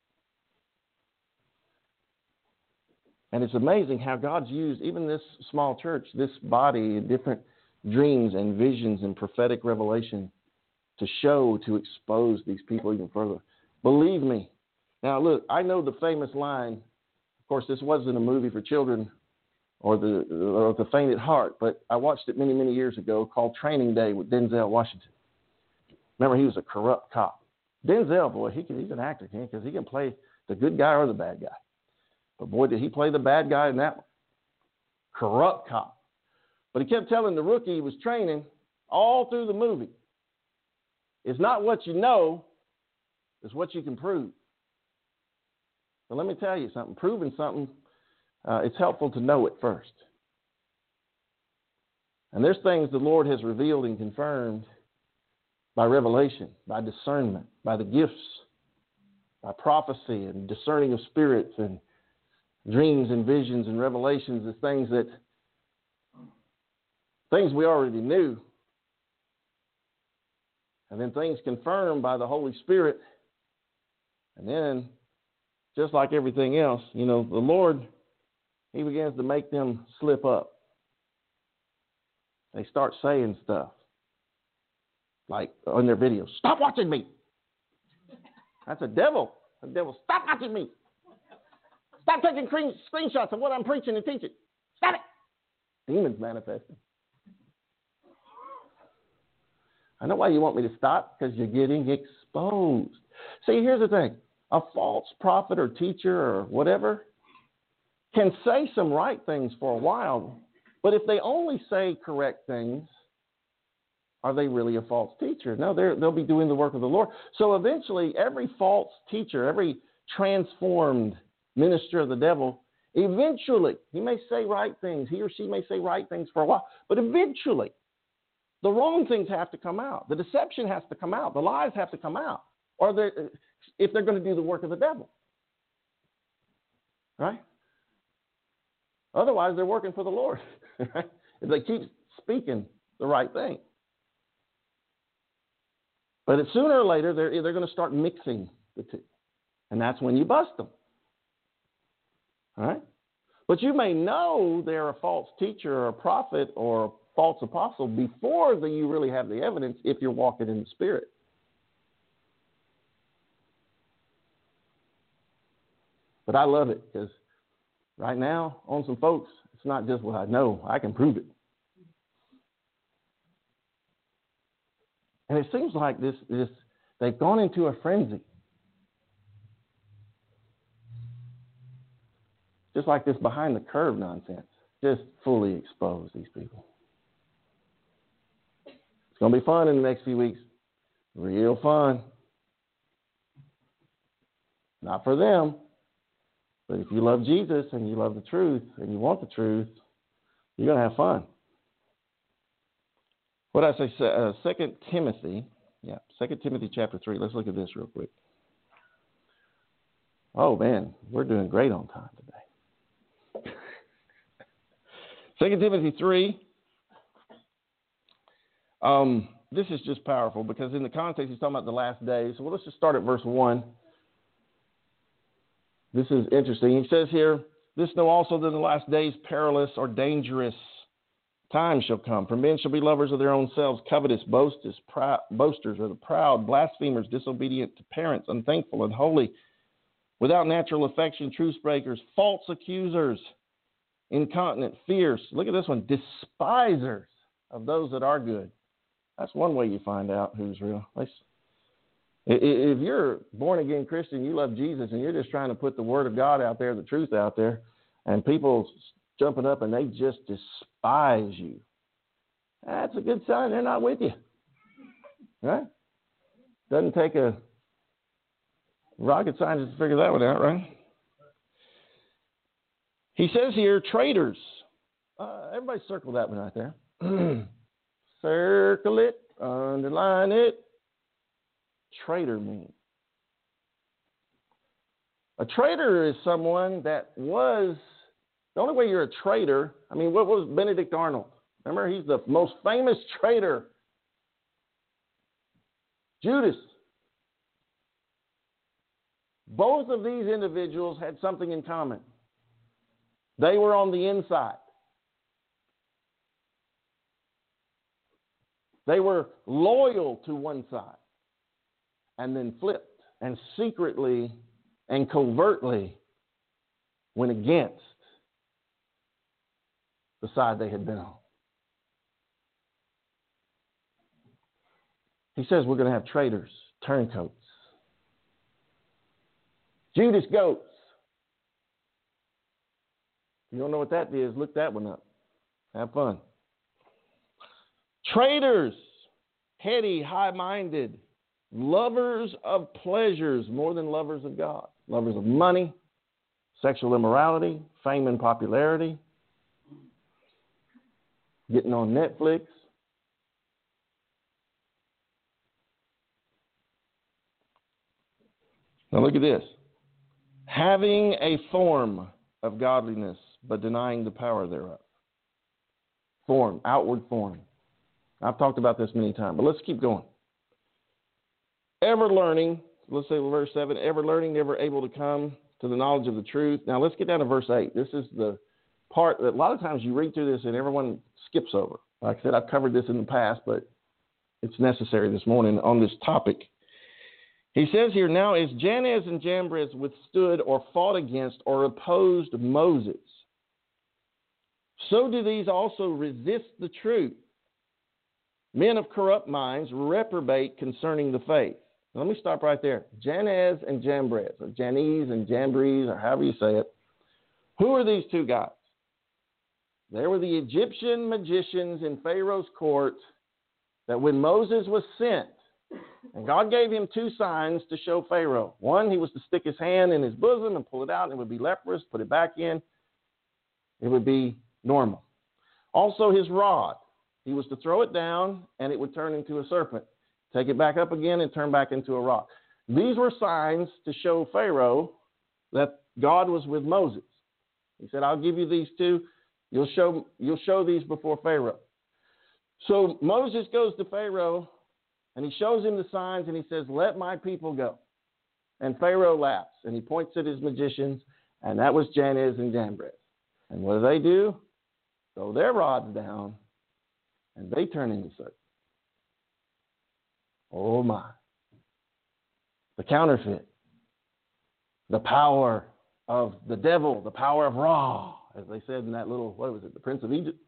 And it's amazing how God's used even this small church, this body, different dreams and visions and prophetic revelation to show, to expose these people even further. Believe me. Now, look, I know the famous line. Of course, this wasn't a movie for children or the, or the faint at heart, but I watched it many, many years ago called Training Day with Denzel Washington. Remember, he was a corrupt cop. Denzel, boy, he can, he's an actor, because he can play the good guy or the bad guy. But boy, did he play the bad guy in that one. Corrupt cop. But he kept telling the rookie he was training all through the movie, it's not what you know, it's what you can prove. So let me tell you something. Proving something, uh, it's helpful to know it first. And there's things the Lord has revealed and confirmed by revelation, by discernment, by the gifts, by prophecy and discerning of spirits and dreams and visions and revelations is things that, things we already knew. And then things confirmed by the Holy Spirit. And then, just like everything else, you know, the Lord, he begins to make them slip up. They start saying stuff. Like on their videos, stop watching me. That's a devil. The devil, stop watching me. Stop taking screenshots of what I'm preaching and teaching. Stop it. Demons manifesting. I know why you want me to stop, because you're getting exposed. See, here's the thing. A false prophet or teacher or whatever can say some right things for a while, but if they only say correct things, are they really a false teacher? No, they'll be doing the work of the Lord. So eventually, every false teacher, every transformed minister of the devil, eventually, he may say right things. He or she may say right things for a while, but eventually, the wrong things have to come out. The deception has to come out. The lies have to come out, or they're, if they're going to do the work of the devil. Right? Otherwise, they're working for the Lord. Right? If they keep speaking the right thing. But sooner or later, they're, they're going to start mixing the two. And that's when you bust them. All right? But you may know they're a false teacher or a prophet or false apostle before the, you really have the evidence if you're walking in the Spirit. But I love it because right now, on some folks, it's not just what I know. I can prove it. And it seems like this, this they've gone into a frenzy. Just like this behind the curve nonsense. Just fully expose these people. It's going to be fun in the next few weeks. Real fun. Not for them. But if you love Jesus and you love the truth and you want the truth, you're going to have fun. What did I say? Uh, Second Timothy. Yeah, Second Timothy chapter three. Let's look at this real quick. Oh, man, we're doing great on time today. Second Timothy three. Um, this is just powerful because in the context he's talking about the last days. So well, let's just start at verse one. This is interesting. He says here, this know also that in the last days perilous or dangerous times shall come. For men shall be lovers of their own selves, covetous, boasters, proud, boasters, or the proud, blasphemers, disobedient to parents, unthankful, unholy, without natural affection, truce breakers, false accusers, incontinent, fierce. Look at this one, despisers of those that are good. That's one way you find out who's real. If you're born again Christian, you love Jesus, and you're just trying to put the word of God out there, the truth out there, and people jumping up and they just despise you, that's a good sign they're not with you. Right? Doesn't take a rocket scientist to figure that one out, right? He says here, traitors. Uh, everybody circle that one right there. Circle it, underline it. Traitor means. A traitor is someone that was, the only way you're a traitor, I mean, what was Benedict Arnold? Remember, he's the most famous traitor. Judas. Both of these individuals had something in common. They were on the inside. They were loyal to one side and then flipped and secretly and covertly went against the side they had been on. He says we're going to have traitors, turncoats, Judas goats. If you don't know what that is, look that one up. Have fun. Traitors, heady, high-minded, lovers of pleasures more than lovers of God. Lovers of money, sexual immorality, fame and popularity, getting on Netflix. Now look at this. Having a form of godliness, but denying the power thereof. Form, outward form. I've talked about this many times, but let's keep going. Ever learning, let's say verse seven, ever learning, never able to come to the knowledge of the truth. Now let's get down to verse eight. This is the part that a lot of times you read through this and everyone skips over. Like I said, I've covered this in the past, but it's necessary this morning on this topic. He says here, now as Jannes and Jambres withstood or fought against or opposed Moses, so do these also resist the truth. Men of corrupt minds reprobate concerning the faith. Now, let me stop right there. Jannes and Jambres, or Jannes and Jambres, or however you say it. Who are these two guys? They were the Egyptian magicians in Pharaoh's court that when Moses was sent, and God gave him two signs to show Pharaoh. One, he was to stick his hand in his bosom and pull it out, and it would be leprous. Put it back in, it would be normal. Also, his rod. He was to throw it down, and it would turn into a serpent. Take it back up again and turn back into a rock. These were signs to show Pharaoh that God was with Moses. He said, I'll give you these two. You'll show, you'll show these before Pharaoh. So Moses goes to Pharaoh, and he shows him the signs, and he says, let my people go. And Pharaoh laughs, and he points at his magicians, and that was Jannes and Jambres. And what do they do? Throw their rods down and they turn into serpents. Oh my. The counterfeit. The power of the devil, the power of Ra, as they said in that little, what was it, the Prince of Egypt?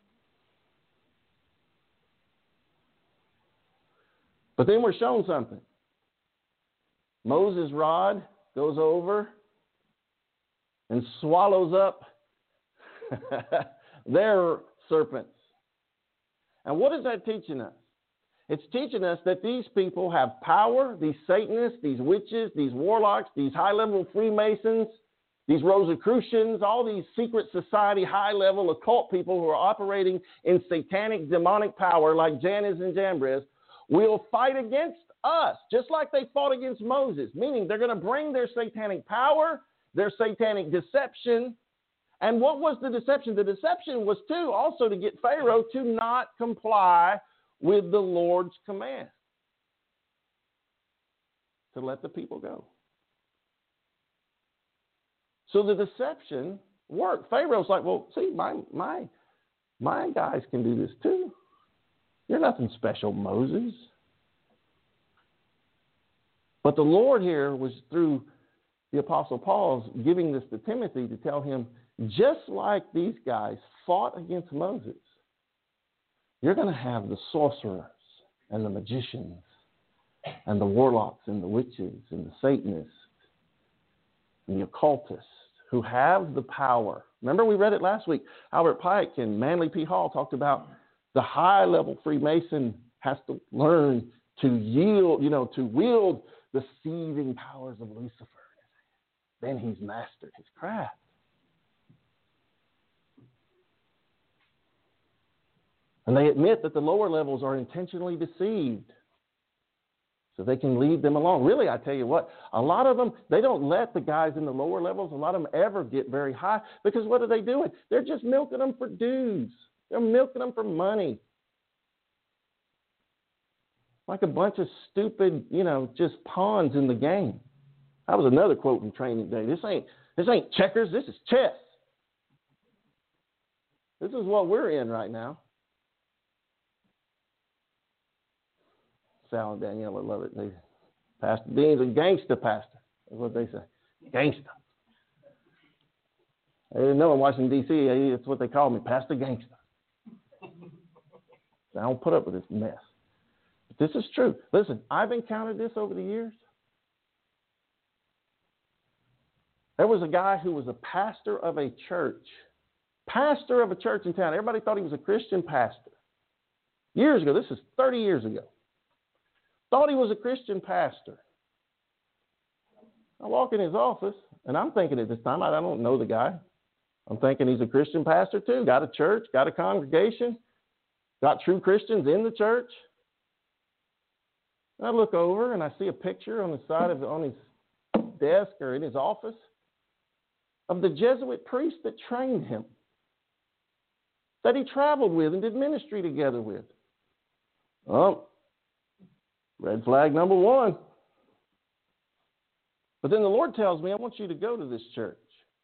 But then we're shown something. Moses' rod goes over and swallows up their serpents. And what is that teaching us? It's teaching us that these people have power, these Satanists, these witches, these warlocks, these high-level Freemasons, these Rosicrucians, all these secret society, high-level occult people who are operating in satanic, demonic power like Jannes and Jambres will fight against us, just like they fought against Moses, meaning they're going to bring their satanic power, their satanic deception. And what was the deception? The deception was to also to get Pharaoh to not comply with the Lord's command to let the people go. So the deception worked. Pharaoh's like, well, see, my my my guys can do this too. You're nothing special, Moses. But the Lord here was through the Apostle Paul's giving this to Timothy to tell him, just like these guys fought against Moses, you're going to have the sorcerers and the magicians and the warlocks and the witches and the Satanists and the occultists who have the power. Remember, we read it last week. Albert Pike and Manly P. Hall talked about the high-level Freemason has to learn to yield, you know, to wield the seething powers of Lucifer. Then he's mastered his craft. And they admit that the lower levels are intentionally deceived so they can lead them along. Really, I tell you what, a lot of them, they don't let the guys in the lower levels, a lot of them ever get very high because what are they doing? They're just milking them for dues. They're milking them for money. Like a bunch of stupid, you know, just pawns in the game. That was another quote from Training Day. This ain't, this ain't checkers, this is chess. This is what we're in right now. Sal and Danielle, I love it. They, Pastor Dean's a gangster pastor. That's what they say. Gangster. They didn't know in Washington, D C, that's what they call me, Pastor Gangster. I don't put up with this mess. But this is true. Listen, I've encountered this over the years. There was a guy who was a pastor of a church. Pastor of a church in town. Everybody thought he was a Christian pastor. Years ago. This is thirty years ago. Thought he was a Christian pastor. I walk in his office, and I'm thinking at this time, I don't know the guy. I'm thinking he's a Christian pastor too. Got a church, got a congregation, got true Christians in the church. And I look over, and I see a picture on the side of on his desk or in his office of the Jesuit priest that trained him, that he traveled with and did ministry together with. Oh, red flag number one. But then the Lord tells me, I want you to go to this church.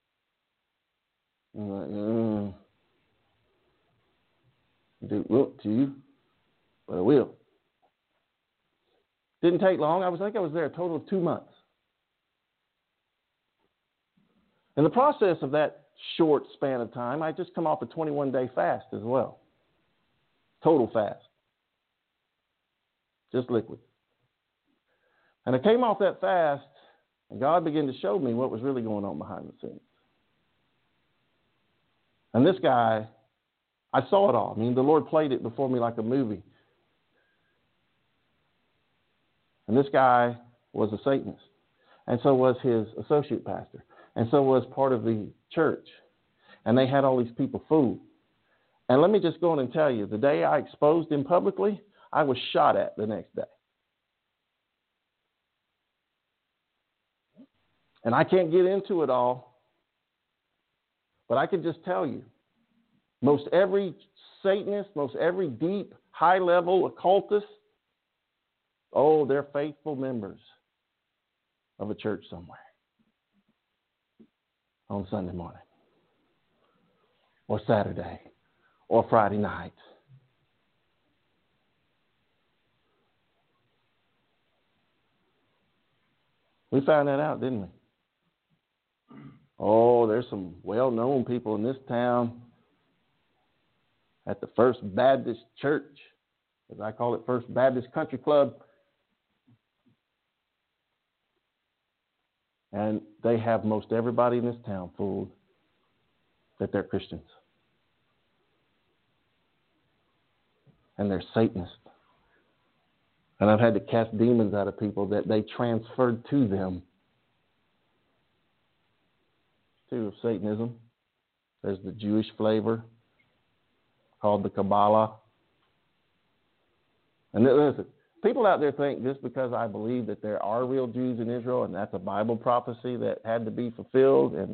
I'm like, mm. Do look to you, but I will. Didn't take long. I was I think I was there a total of two months. In the process of that short span of time, I just come off a twenty-one day fast as well. Total fast. Just liquid. And I came off that fast, and God began to show me what was really going on behind the scenes. And this guy, I saw it all. I mean, the Lord played it before me like a movie. And this guy was a Satanist. And so was his associate pastor. And so was part of the church. And they had all these people fooled. And let me just go on and tell you, the day I exposed him publicly, I was shot at the next day. And I can't get into it all, but I can just tell you, most every Satanist, most every deep, high-level occultist, oh, they're faithful members of a church somewhere on Sunday morning or Saturday or Friday night We found that out, didn't we? Oh, there's some well-known people in this town at the First Baptist Church, as I call it, First Baptist Country Club. And they have most everybody in this town fooled that they're Christians. And they're Satanists. And I've had to cast demons out of people that they transferred to them too of Satanism. There's the Jewish flavor called the Kabbalah. And listen, people out there think just because I believe that there are real Jews in Israel and that's a Bible prophecy that had to be fulfilled, and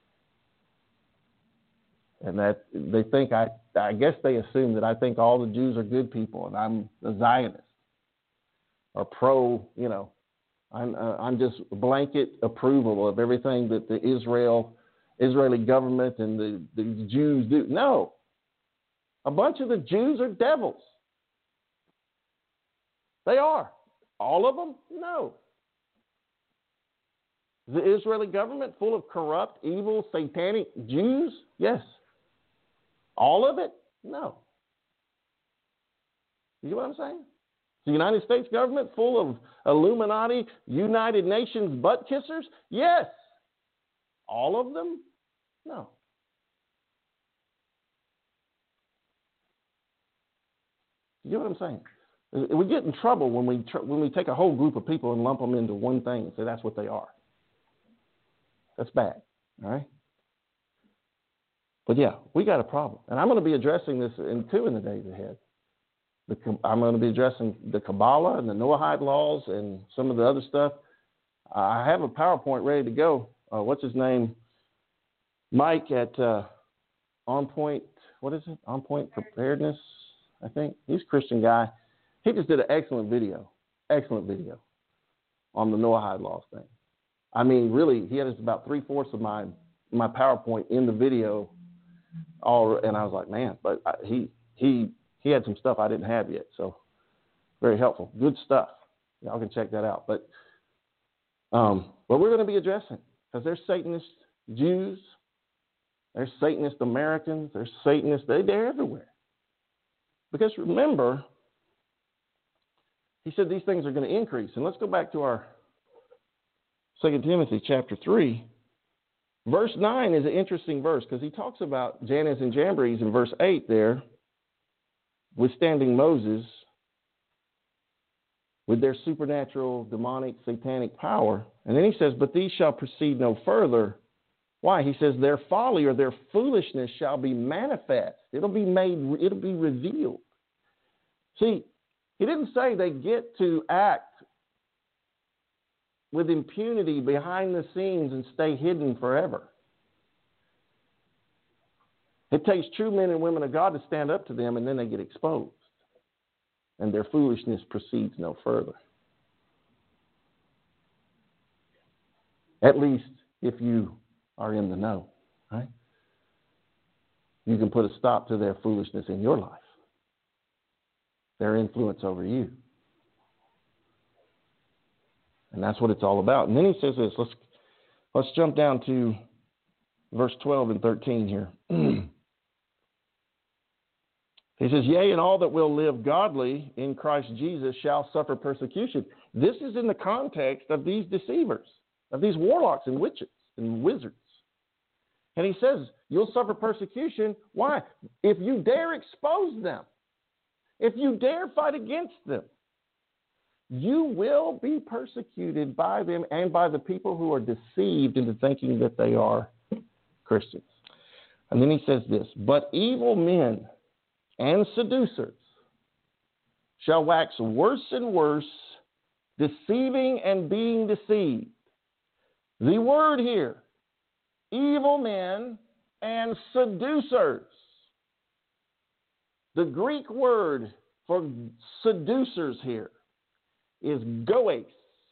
and that they think I, I guess they assume that I think all the Jews are good people and I'm a Zionist or pro, you know, I'm uh, I'm just blanket approval of everything that the Israel Israeli government and the, the Jews do. No, a bunch of the Jews are devils. They are. All of them? No. The Israeli government full of corrupt, evil, satanic Jews? Yes. All of it? No. You get what I'm saying? The United States government full of Illuminati, United Nations butt kissers? Yes. All of them? No. You get what I'm saying? We get in trouble when we tr- when we take a whole group of people and lump them into one thing and say that's what they are. That's bad, all right? But yeah, we got a problem. And I'm going to be addressing this in two in the days ahead. The, I'm going to be addressing the Kabbalah and the Noahide laws and some of the other stuff. I have a PowerPoint ready to go. Uh, what's his name? Mike at uh, On Point, what is it? On Point Preparedness, I think. He's a Christian guy. He just did an excellent video, excellent video on the Noahide laws thing. I mean, really, he had about three-fourths of my my PowerPoint in the video, all, and I was like, man, but I, he he he had some stuff I didn't have yet, so very helpful, good stuff. Y'all can check that out. But um, what we're going to be addressing, because there's Satanist Jews, there's Satanist Americans, there's Satanists, they, they're everywhere. Because remember, he said these things are going to increase. And let's go back to our Second Timothy chapter three. Verse nine is an interesting verse because he talks about Jannes and Jambres in verse eight there, withstanding Moses with their supernatural, demonic, satanic power. And then he says, but these shall proceed no further. Why? He says their folly or their foolishness shall be manifest. It'll be made, it'll be revealed. See, he didn't say they get to act with impunity behind the scenes and stay hidden forever. It takes true men and women of God to stand up to them, and then they get exposed. And their foolishness proceeds no further. At least if you are in the know, right? You can put a stop to their foolishness in your life. Their influence over you. And that's what it's all about. And then he says this. Let's let's jump down to verse twelve and thirteen here. He says, yea, and all that will live godly in Christ Jesus shall suffer persecution. This is in the context of these deceivers, of these warlocks and witches and wizards. And he says, you'll suffer persecution. Why? If you dare expose them, if you dare fight against them, you will be persecuted by them and by the people who are deceived into thinking that they are Christians. And then he says this, but evil men and seducers shall wax worse and worse, deceiving and being deceived. The word here, evil men and seducers. The Greek word for seducers here is goes.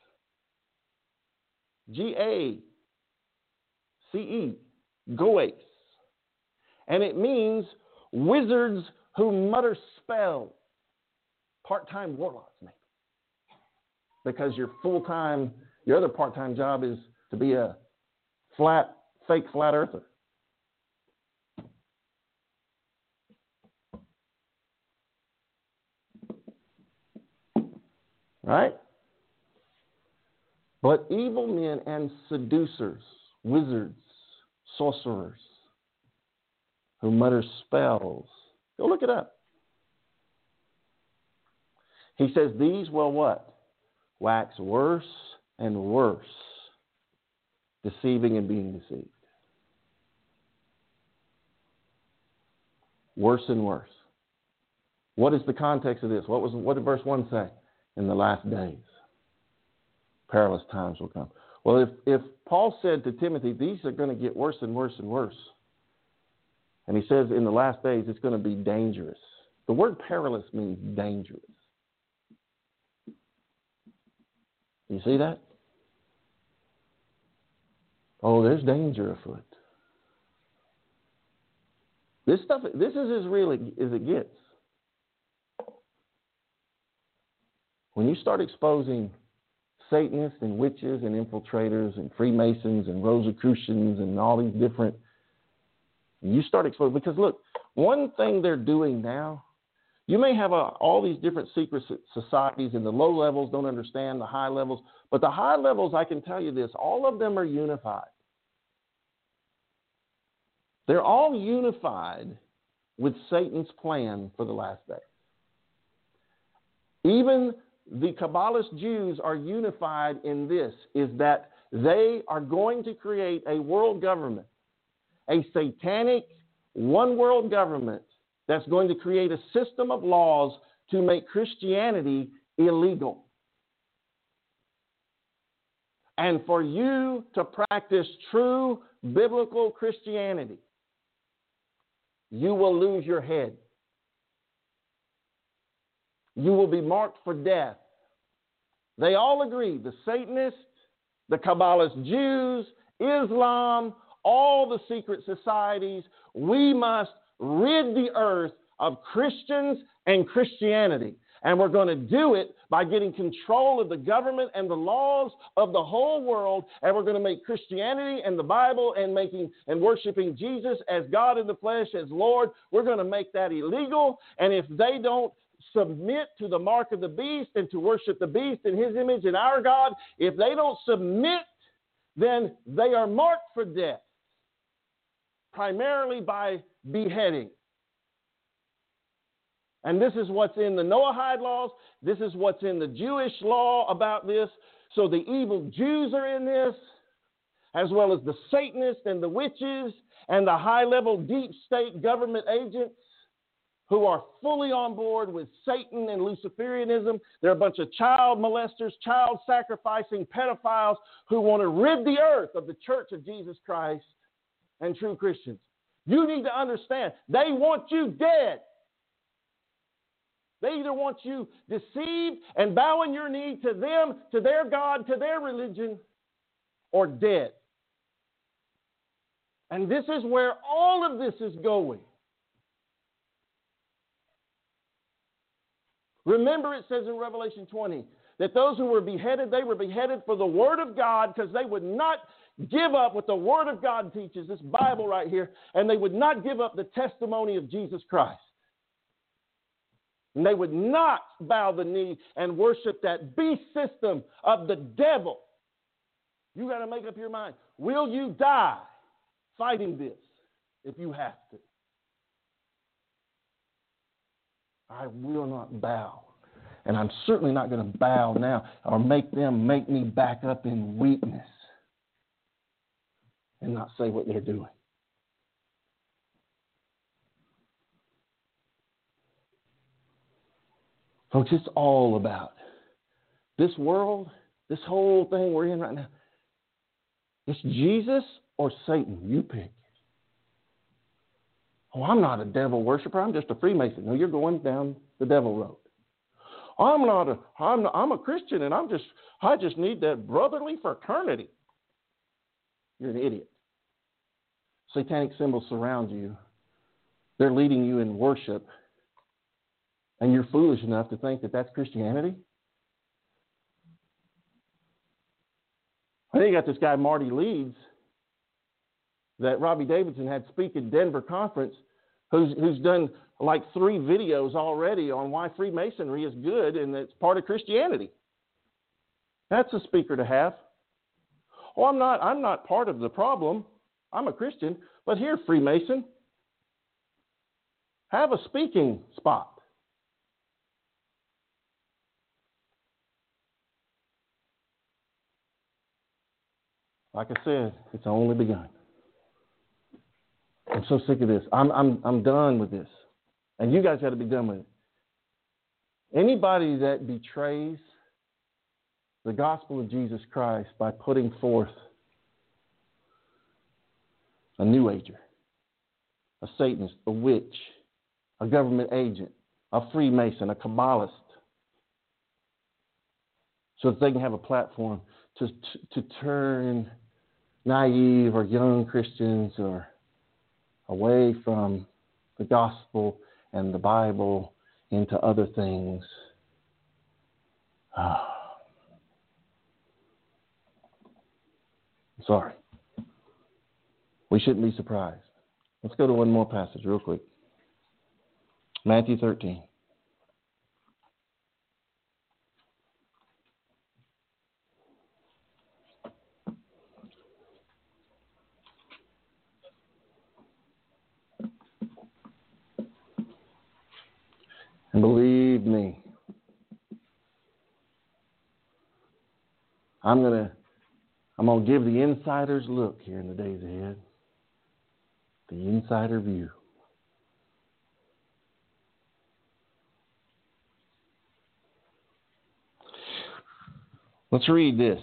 G A C E. Goes. And it means wizards who mutter spells. Part-time warlocks, maybe. Because your full-time Your other part-time job is to be a flat, fake flat earther. Right? But evil men and seducers, wizards, sorcerers, who mutter spells. Go look it up. He says these will what? Wax worse and worse, deceiving and being deceived. Worse and worse. What is the context of this? What was what did verse one say? In the last days, perilous times will come. Well, if, if Paul said to Timothy, these are going to get worse and worse and worse, and he says in the last days it's going to be dangerous. The word perilous means dangerous. You see that? Oh, there's danger afoot. This stuff, this is as real as it gets. When you start exposing Satanists and witches and infiltrators and Freemasons and Rosicrucians and all these different, you start exposing, because look, one thing they're doing now, you may have a, all these different secret societies, and the low levels don't understand the high levels, but the high levels, I can tell you this, all of them are unified. They're all unified with Satan's plan for the last days. Even the Kabbalist Jews are unified in this, is that they are going to create a world government, a satanic one world government that's going to create a system of laws to make Christianity illegal. And for you to practice true biblical Christianity, you will lose your head. You will be marked for death. They all agree, the Satanists, the Kabbalist Jews, Islam, all the secret societies, we must rid the earth of Christians and Christianity. And we're going to do it by getting control of the government and the laws of the whole world. And we're going to make Christianity and the Bible and making and worshiping Jesus as God in the flesh, as Lord, we're going to make that illegal. And if they don't submit to the mark of the beast and to worship the beast in his image and our God, if they don't submit, then they are marked for death, primarily by beheading. And this is what's in the Noahide laws. This is what's in the Jewish law about this. So the evil Jews are in this, as well as the Satanists and the witches and the high-level deep state government agents who are fully on board with Satan and Luciferianism. They're a bunch of child molesters, child sacrificing pedophiles who want to rid the earth of the Church of Jesus Christ and true Christians. You need to understand, they want you dead. They either want you deceived and bowing your knee to them, to their God, to their religion, or dead. And this is where all of this is going. Remember, it says in Revelation twenty that those who were beheaded, they were beheaded for the Word of God, because they would not give up what the Word of God teaches, this Bible right here, and they would not give up the testimony of Jesus Christ. And they would not bow the knee and worship that beast system of the devil. You got to make up your mind. Will you die fighting this if you have to? I will not bow. And I'm certainly not going to bow now or make them make me back up in weakness and not say what they're doing. Folks, it's all about this world, this whole thing we're in right now. It's Jesus or Satan. You pick. Oh, I'm not a devil worshiper. I'm just a Freemason. No, you're going down the devil road. I'm not a. I'm. I'm a Christian, and I'm just. I just need that brotherly fraternity. You're an idiot. Satanic symbols surround you. They're leading you in worship. And you're foolish enough to think that that's Christianity? then you got this guy, Marty Leeds, that Robbie Davidson had speak at Denver conference, who's, who's done like three videos already on why Freemasonry is good and it's part of Christianity. That's a speaker to have. Oh, I'm not, I'm not part of the problem. I'm a Christian, but here, Freemason, have a speaking spot. Like I said, it's only begun. I'm so sick of this. I'm I'm I'm done with this. And you guys got to be done with it. Anybody that betrays the gospel of Jesus Christ by putting forth a New Ager, a Satanist, a witch, a government agent, a Freemason, a Kabbalist, so that they can have a platform to, to, to turn naive or young Christians or away from the gospel and the Bible into other things. Oh. Sorry. We shouldn't be surprised. Let's go to one more passage real quick. Matthew thirteen. And believe me, I'm gonna I'm gonna give the insider's look here in the days ahead. The insider view. Let's read this.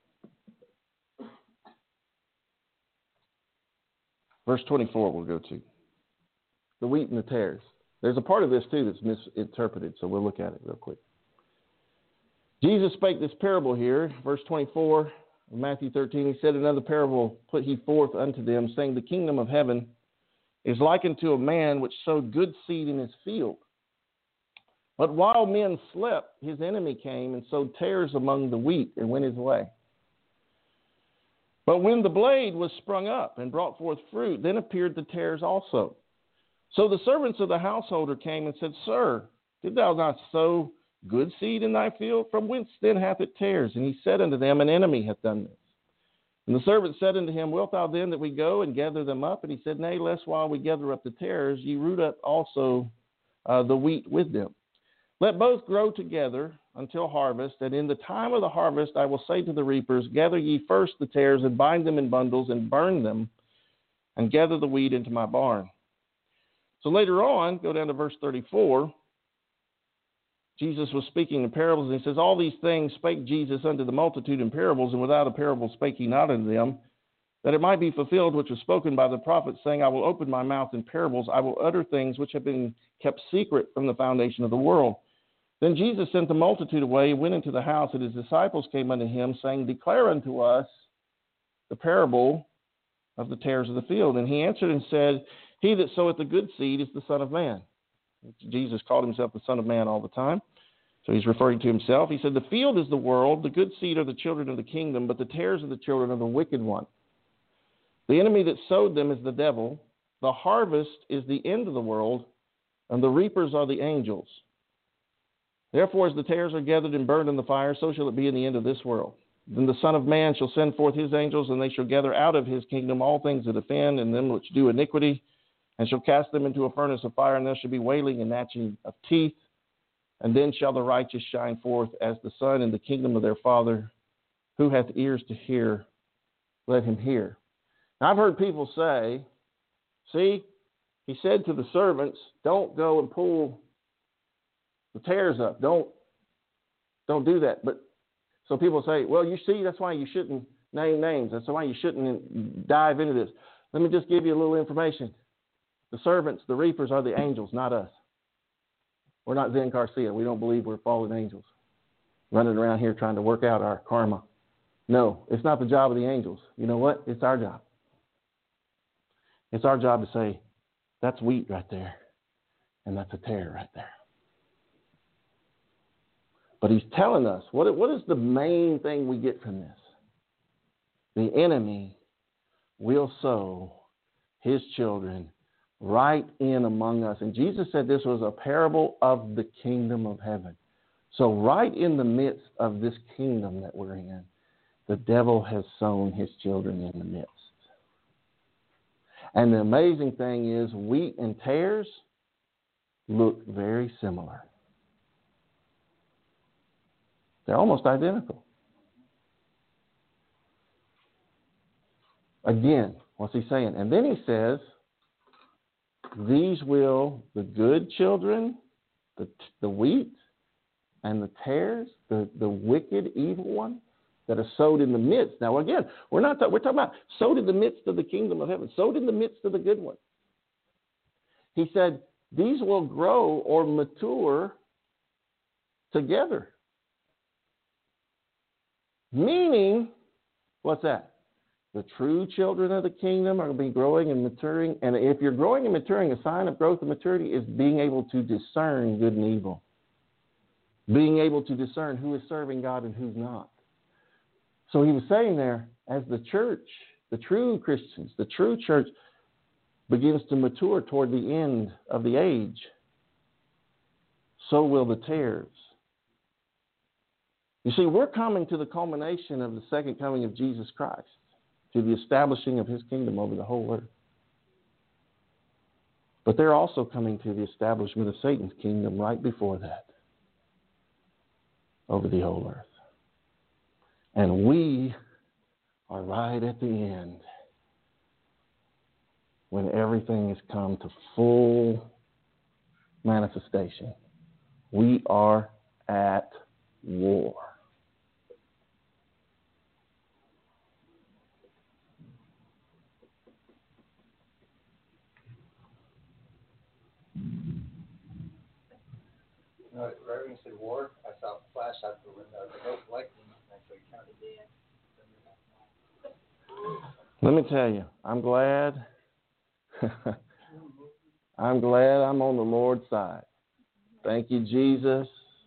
Verse twenty-four we'll go to. The wheat and the tares. There's a part of this, too, that's misinterpreted, so we'll look at it real quick. Jesus spake this parable here, verse twenty-four of Matthew thirteen. He said, another parable put he forth unto them, saying, the kingdom of heaven is likened to a man which sowed good seed in his field. But while men slept, his enemy came and sowed tares among the wheat and went his way. But when the blade was sprung up and brought forth fruit, then appeared the tares also. So the servants of the householder came and said, Sir, did thou not sow good seed in thy field? From whence then hath it tares? And he said unto them, an enemy hath done this. And the servant said unto him, Wilt thou then that we go and gather them up? And he said, Nay, lest while we gather up the tares, ye root up also uh, the wheat with them. Let both grow together until harvest, and in the time of the harvest I will say to the reapers, Gather ye first the tares, and bind them in bundles, and burn them, and gather the wheat into my barn. So later on, go down to verse thirty-four, Jesus was speaking in parables, and he says, All these things spake Jesus unto the multitude in parables, and without a parable spake he not unto them, that it might be fulfilled which was spoken by the prophet, saying, I will open my mouth in parables, I will utter things which have been kept secret from the foundation of the world. Then Jesus sent the multitude away, and went into the house, and his disciples came unto him, saying, Declare unto us the parable of the tares of the field. And he answered and said, He that soweth the good seed is the Son of Man. Jesus called himself the Son of Man all the time. So he's referring to himself. He said, The field is the world, the good seed are the children of the kingdom, but the tares are the children of the wicked one. The enemy that sowed them is the devil. The harvest is the end of the world, and the reapers are the angels. Therefore, as the tares are gathered and burned in the fire, so shall it be in the end of this world. Then the Son of Man shall send forth his angels, and they shall gather out of his kingdom all things that offend, and them which do iniquity, and shall cast them into a furnace of fire, and there shall be wailing and gnashing of teeth. And then shall the righteous shine forth as the sun in the kingdom of their Father. Who hath ears to hear, let him hear. Now, I've heard people say, see, he said to the servants, don't go and pull the tares up. Don't, don't do that. But so people say, well, you see, that's why you shouldn't name names. That's why you shouldn't dive into this. Let me just give you a little information. The servants, the reapers, are the angels, not us. We're not Zen Garcia. We don't believe we're fallen angels running around here trying to work out our karma. No, it's not the job of the angels. You know what? It's our job. It's our job to say, that's wheat right there, and that's a tare right there. But he's telling us, what, what is the main thing we get from this? the enemy will sow his children right in among us. And Jesus said this was a parable of the kingdom of heaven. So right in the midst of this kingdom that we're in, the devil has sown his children in the midst. And the amazing thing is, wheat and tares look very similar. They're almost identical. Again, what's he saying? And then he says, these will, the good children, the, the wheat and the tares, the, the wicked, evil ones that are sowed in the midst. Now, again, we're not talking, we're talking about sowed in the midst of the kingdom of heaven, sowed in the midst of the good one. He said, these will grow or mature together. Meaning, what's that? The true children of the kingdom are going to be growing and maturing. And if you're growing and maturing, a sign of growth and maturity is being able to discern good and evil. Being able to discern who is serving God and who's not. So he was saying there, as the church, the true Christians, the true church begins to mature toward the end of the age, so will the tares. You see, we're coming to the culmination of the second coming of Jesus Christ, to the establishing of his kingdom over the whole earth. But they're also coming to the establishment of Satan's kingdom right before that, over the whole earth. And we are right at the end, when everything has come to full manifestation. We are at war. No, right when you said war, I saw a flash out the window. I was like, oh, lightning. And so he counted it. Let me tell you, I'm glad. I'm glad I'm on the Lord's side. Thank you, Jesus.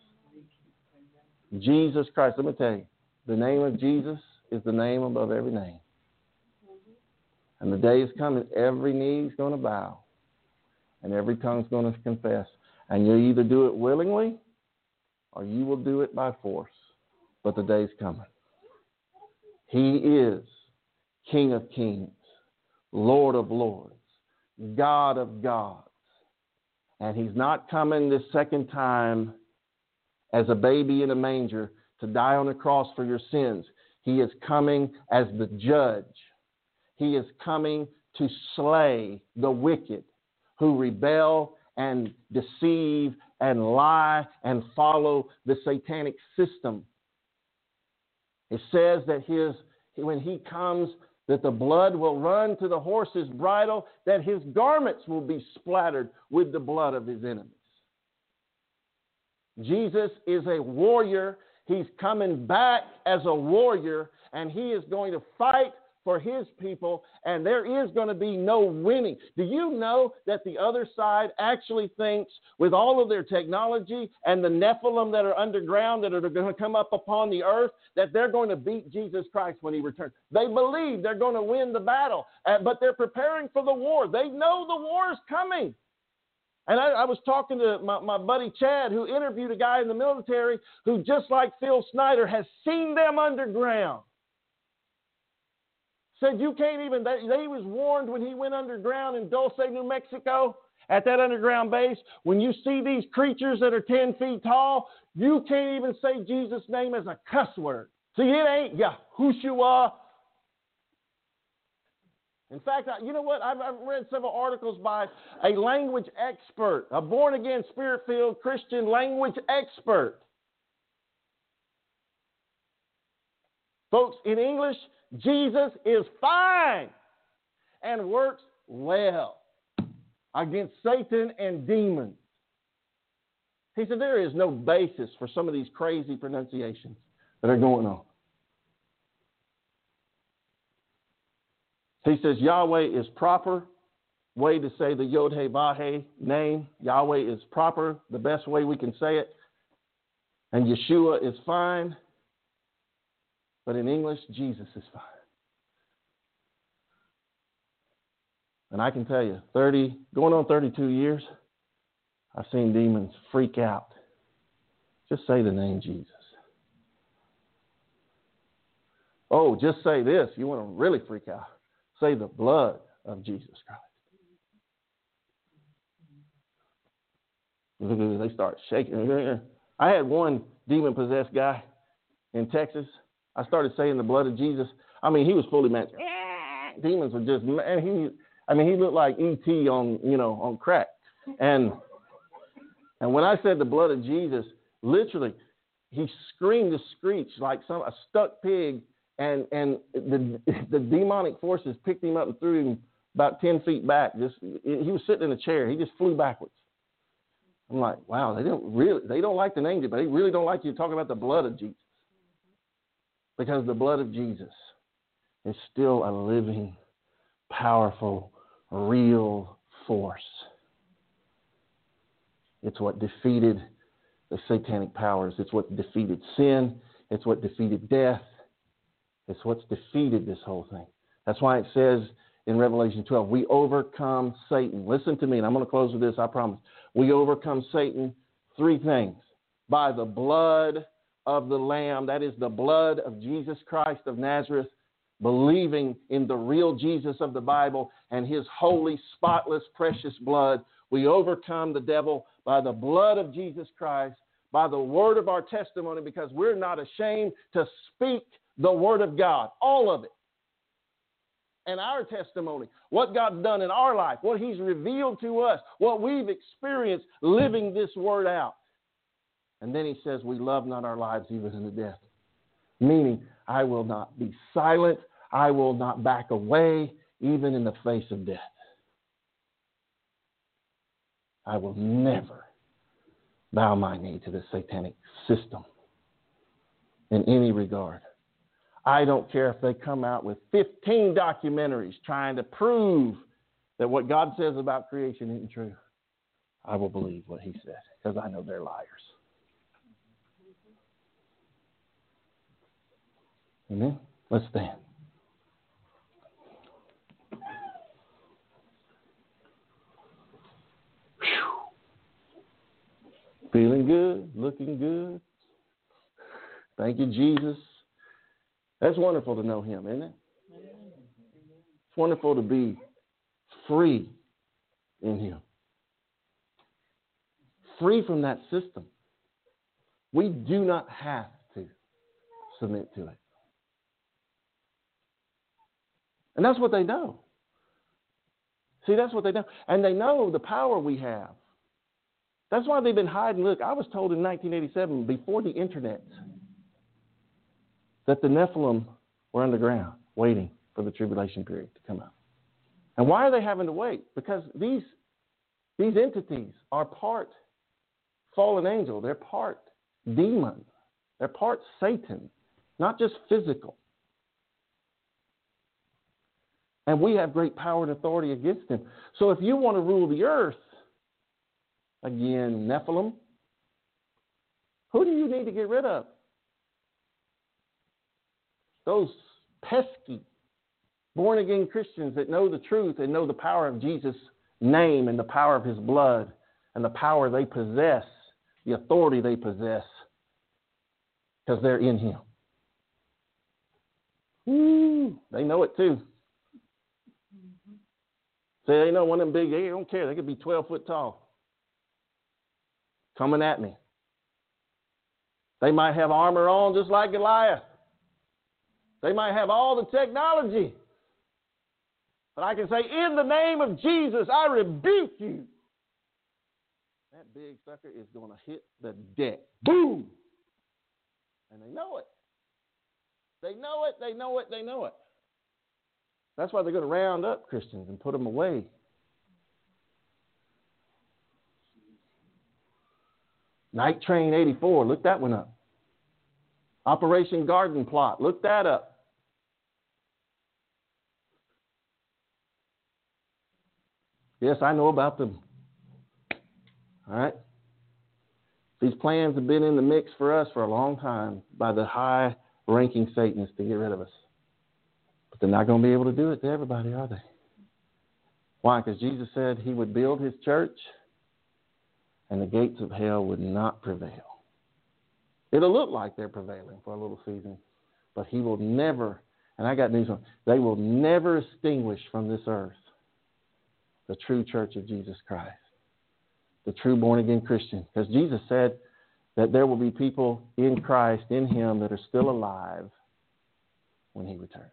Jesus Christ. Let me tell you, the name of Jesus is the name above every name. And the day is coming, every knee is going to bow, and every tongue is going to confess. And you'll either do it willingly, or you will do it by force. But the day is coming. He is King of kings, Lord of lords, God of gods. And he's not coming this second time as a baby in a manger to die on a cross for your sins. He is coming as the judge. He is coming to slay the wicked who rebel and deceive and lie and follow the satanic system. It says that his when he comes, that the blood will run to the horse's bridle, that his garments will be splattered with the blood of his enemies. Jesus is a warrior. He's coming back as a warrior, and he is going to fight for his people, and there is going to be no winning. Do you know that the other side actually thinks, with all of their technology and the Nephilim that are underground that are going to come up upon the earth, that they're going to beat Jesus Christ when he returns? They believe they're going to win the battle, uh, but they're preparing for the war. They know the war is coming. And I, I was talking to my, my buddy Chad, who interviewed a guy in the military who, just like Phil Snyder, has seen them underground. Said you can't even, they, they was warned when he went underground in Dulce, New Mexico, at that underground base, when you see these creatures that are ten feet tall, you can't even say Jesus' name as a cuss word. See, it ain't Yahushua. In fact, you know what? I've, I've read several articles by a language expert, a born-again, spirit-filled Christian language expert. Folks, in English, Jesus is fine and works well against Satan and demons. He said there is no basis for some of these crazy pronunciations that are going on. He says Yahweh is proper way to say the Yod-Heh-Vah-Heh name. Yahweh is proper, the best way we can say it. And Yeshua is fine. But in English, Jesus is fine. And I can tell you, thirty, going on thirty-two years, I've seen demons freak out. Just say the name Jesus. Oh, just say this. You want to really freak out. Say the blood of Jesus Christ. They start shaking. I had one demon-possessed guy in Texas. I started saying the blood of Jesus. I mean, he was fully matched. Demons were just, and he, I mean, he looked like E T on, you know, on crack. And and when I said the blood of Jesus, literally, he screamed a screech like some a stuck pig, and and the the demonic forces picked him up and threw him about ten feet back. Just he was sitting in a chair. He just flew backwards. I'm like, wow, they don't really, they don't like the name, but they really don't like you talking about the blood of Jesus. Because the blood of Jesus is still a living, powerful, real force. It's what defeated the satanic powers. It's what defeated sin. It's what defeated death. It's what's defeated this whole thing. That's why it says in Revelation twelve, we overcome Satan. Listen to me, and I'm going to close with this, I promise. We overcome Satan three things. By the blood of the Lamb, that is the blood of Jesus Christ of Nazareth, believing in the real Jesus of the Bible and his holy, spotless, precious blood. We overcome the devil by the blood of Jesus Christ, by the word of our testimony, because we're not ashamed to speak the word of God, all of it. And our testimony, what God's done in our life, what he's revealed to us, what we've experienced living this word out. And then he says, we love not our lives even unto death. Meaning, I will not be silent. I will not back away, even in the face of death. I will never bow my knee to the satanic system in any regard. I don't care if they come out with fifteen documentaries trying to prove that what God says about creation isn't true. I will believe what he said because I know they're liars. Amen. Let's stand. Whew. Feeling good, looking good. Thank you, Jesus. That's wonderful to know him, isn't it? It's wonderful to be free in him. Free from that system. We do not have to submit to it. And that's what they know. See, that's what they know. And they know the power we have. That's why they've been hiding. Look, I was told in nineteen eighty-seven, before the internet, that the Nephilim were underground, waiting for the tribulation period to come out. And why are they having to wait? Because these, these entities are part fallen angel. They're part demon. They're part Satan, not just physical. And we have great power and authority against them. So if you want to rule the earth, again, Nephilim, who do you need to get rid of? Those pesky, born-again Christians that know the truth and know the power of Jesus' name and the power of his blood and the power they possess, the authority they possess, because they're in him. Woo, they know it too. Say, they know one of them big, they don't care. They could be twelve foot tall. Coming at me. They might have armor on just like Goliath. They might have all the technology. But I can say, in the name of Jesus, I rebuke you. That big sucker is going to hit the deck. Boom! And they know it. They know it, they know it, they know it. That's why they're going to round up Christians and put them away. Night Train eighty-four, look that one up. Operation Garden Plot, look that up. Yes, I know about them. All right? These plans have been in the mix for us for a long time by the high-ranking Satanists to get rid of us. But they're not going to be able to do it to everybody, are they? Why? Because Jesus said he would build his church and the gates of hell would not prevail. It'll look like they're prevailing for a little season, but he will never, and I got news on, they will never extinguish from this earth the true church of Jesus Christ, the true born-again Christian. Because Jesus said that there will be people in Christ, in him, that are still alive when he returns.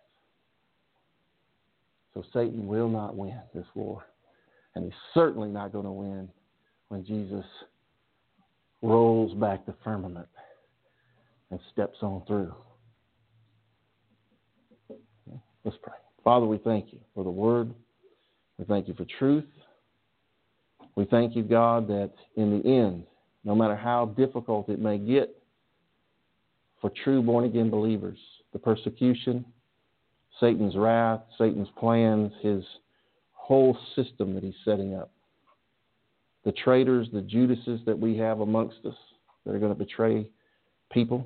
So Satan will not win this war. And he's certainly not going to win when Jesus rolls back the firmament and steps on through. Let's pray. Father, we thank you for the word. We thank you for truth. We thank you, God, that in the end, no matter how difficult it may get for true born-again believers, the persecution, Satan's wrath, Satan's plans, his whole system that he's setting up, the traitors, the Judases that we have amongst us that are going to betray people,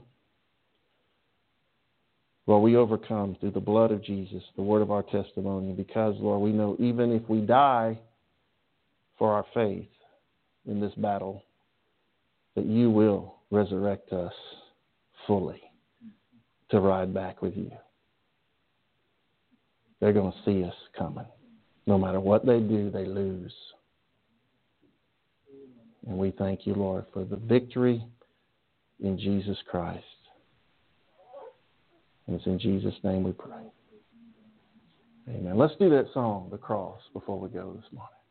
Lord, we overcome through the blood of Jesus, the word of our testimony, because, Lord, we know even if we die for our faith in this battle, that you will resurrect us fully to ride back with you. They're going to see us coming. No matter what they do, they lose. And we thank you, Lord, for the victory in Jesus Christ. And it's in Jesus' name we pray. Amen. Let's do that song, The Cross, before we go this morning.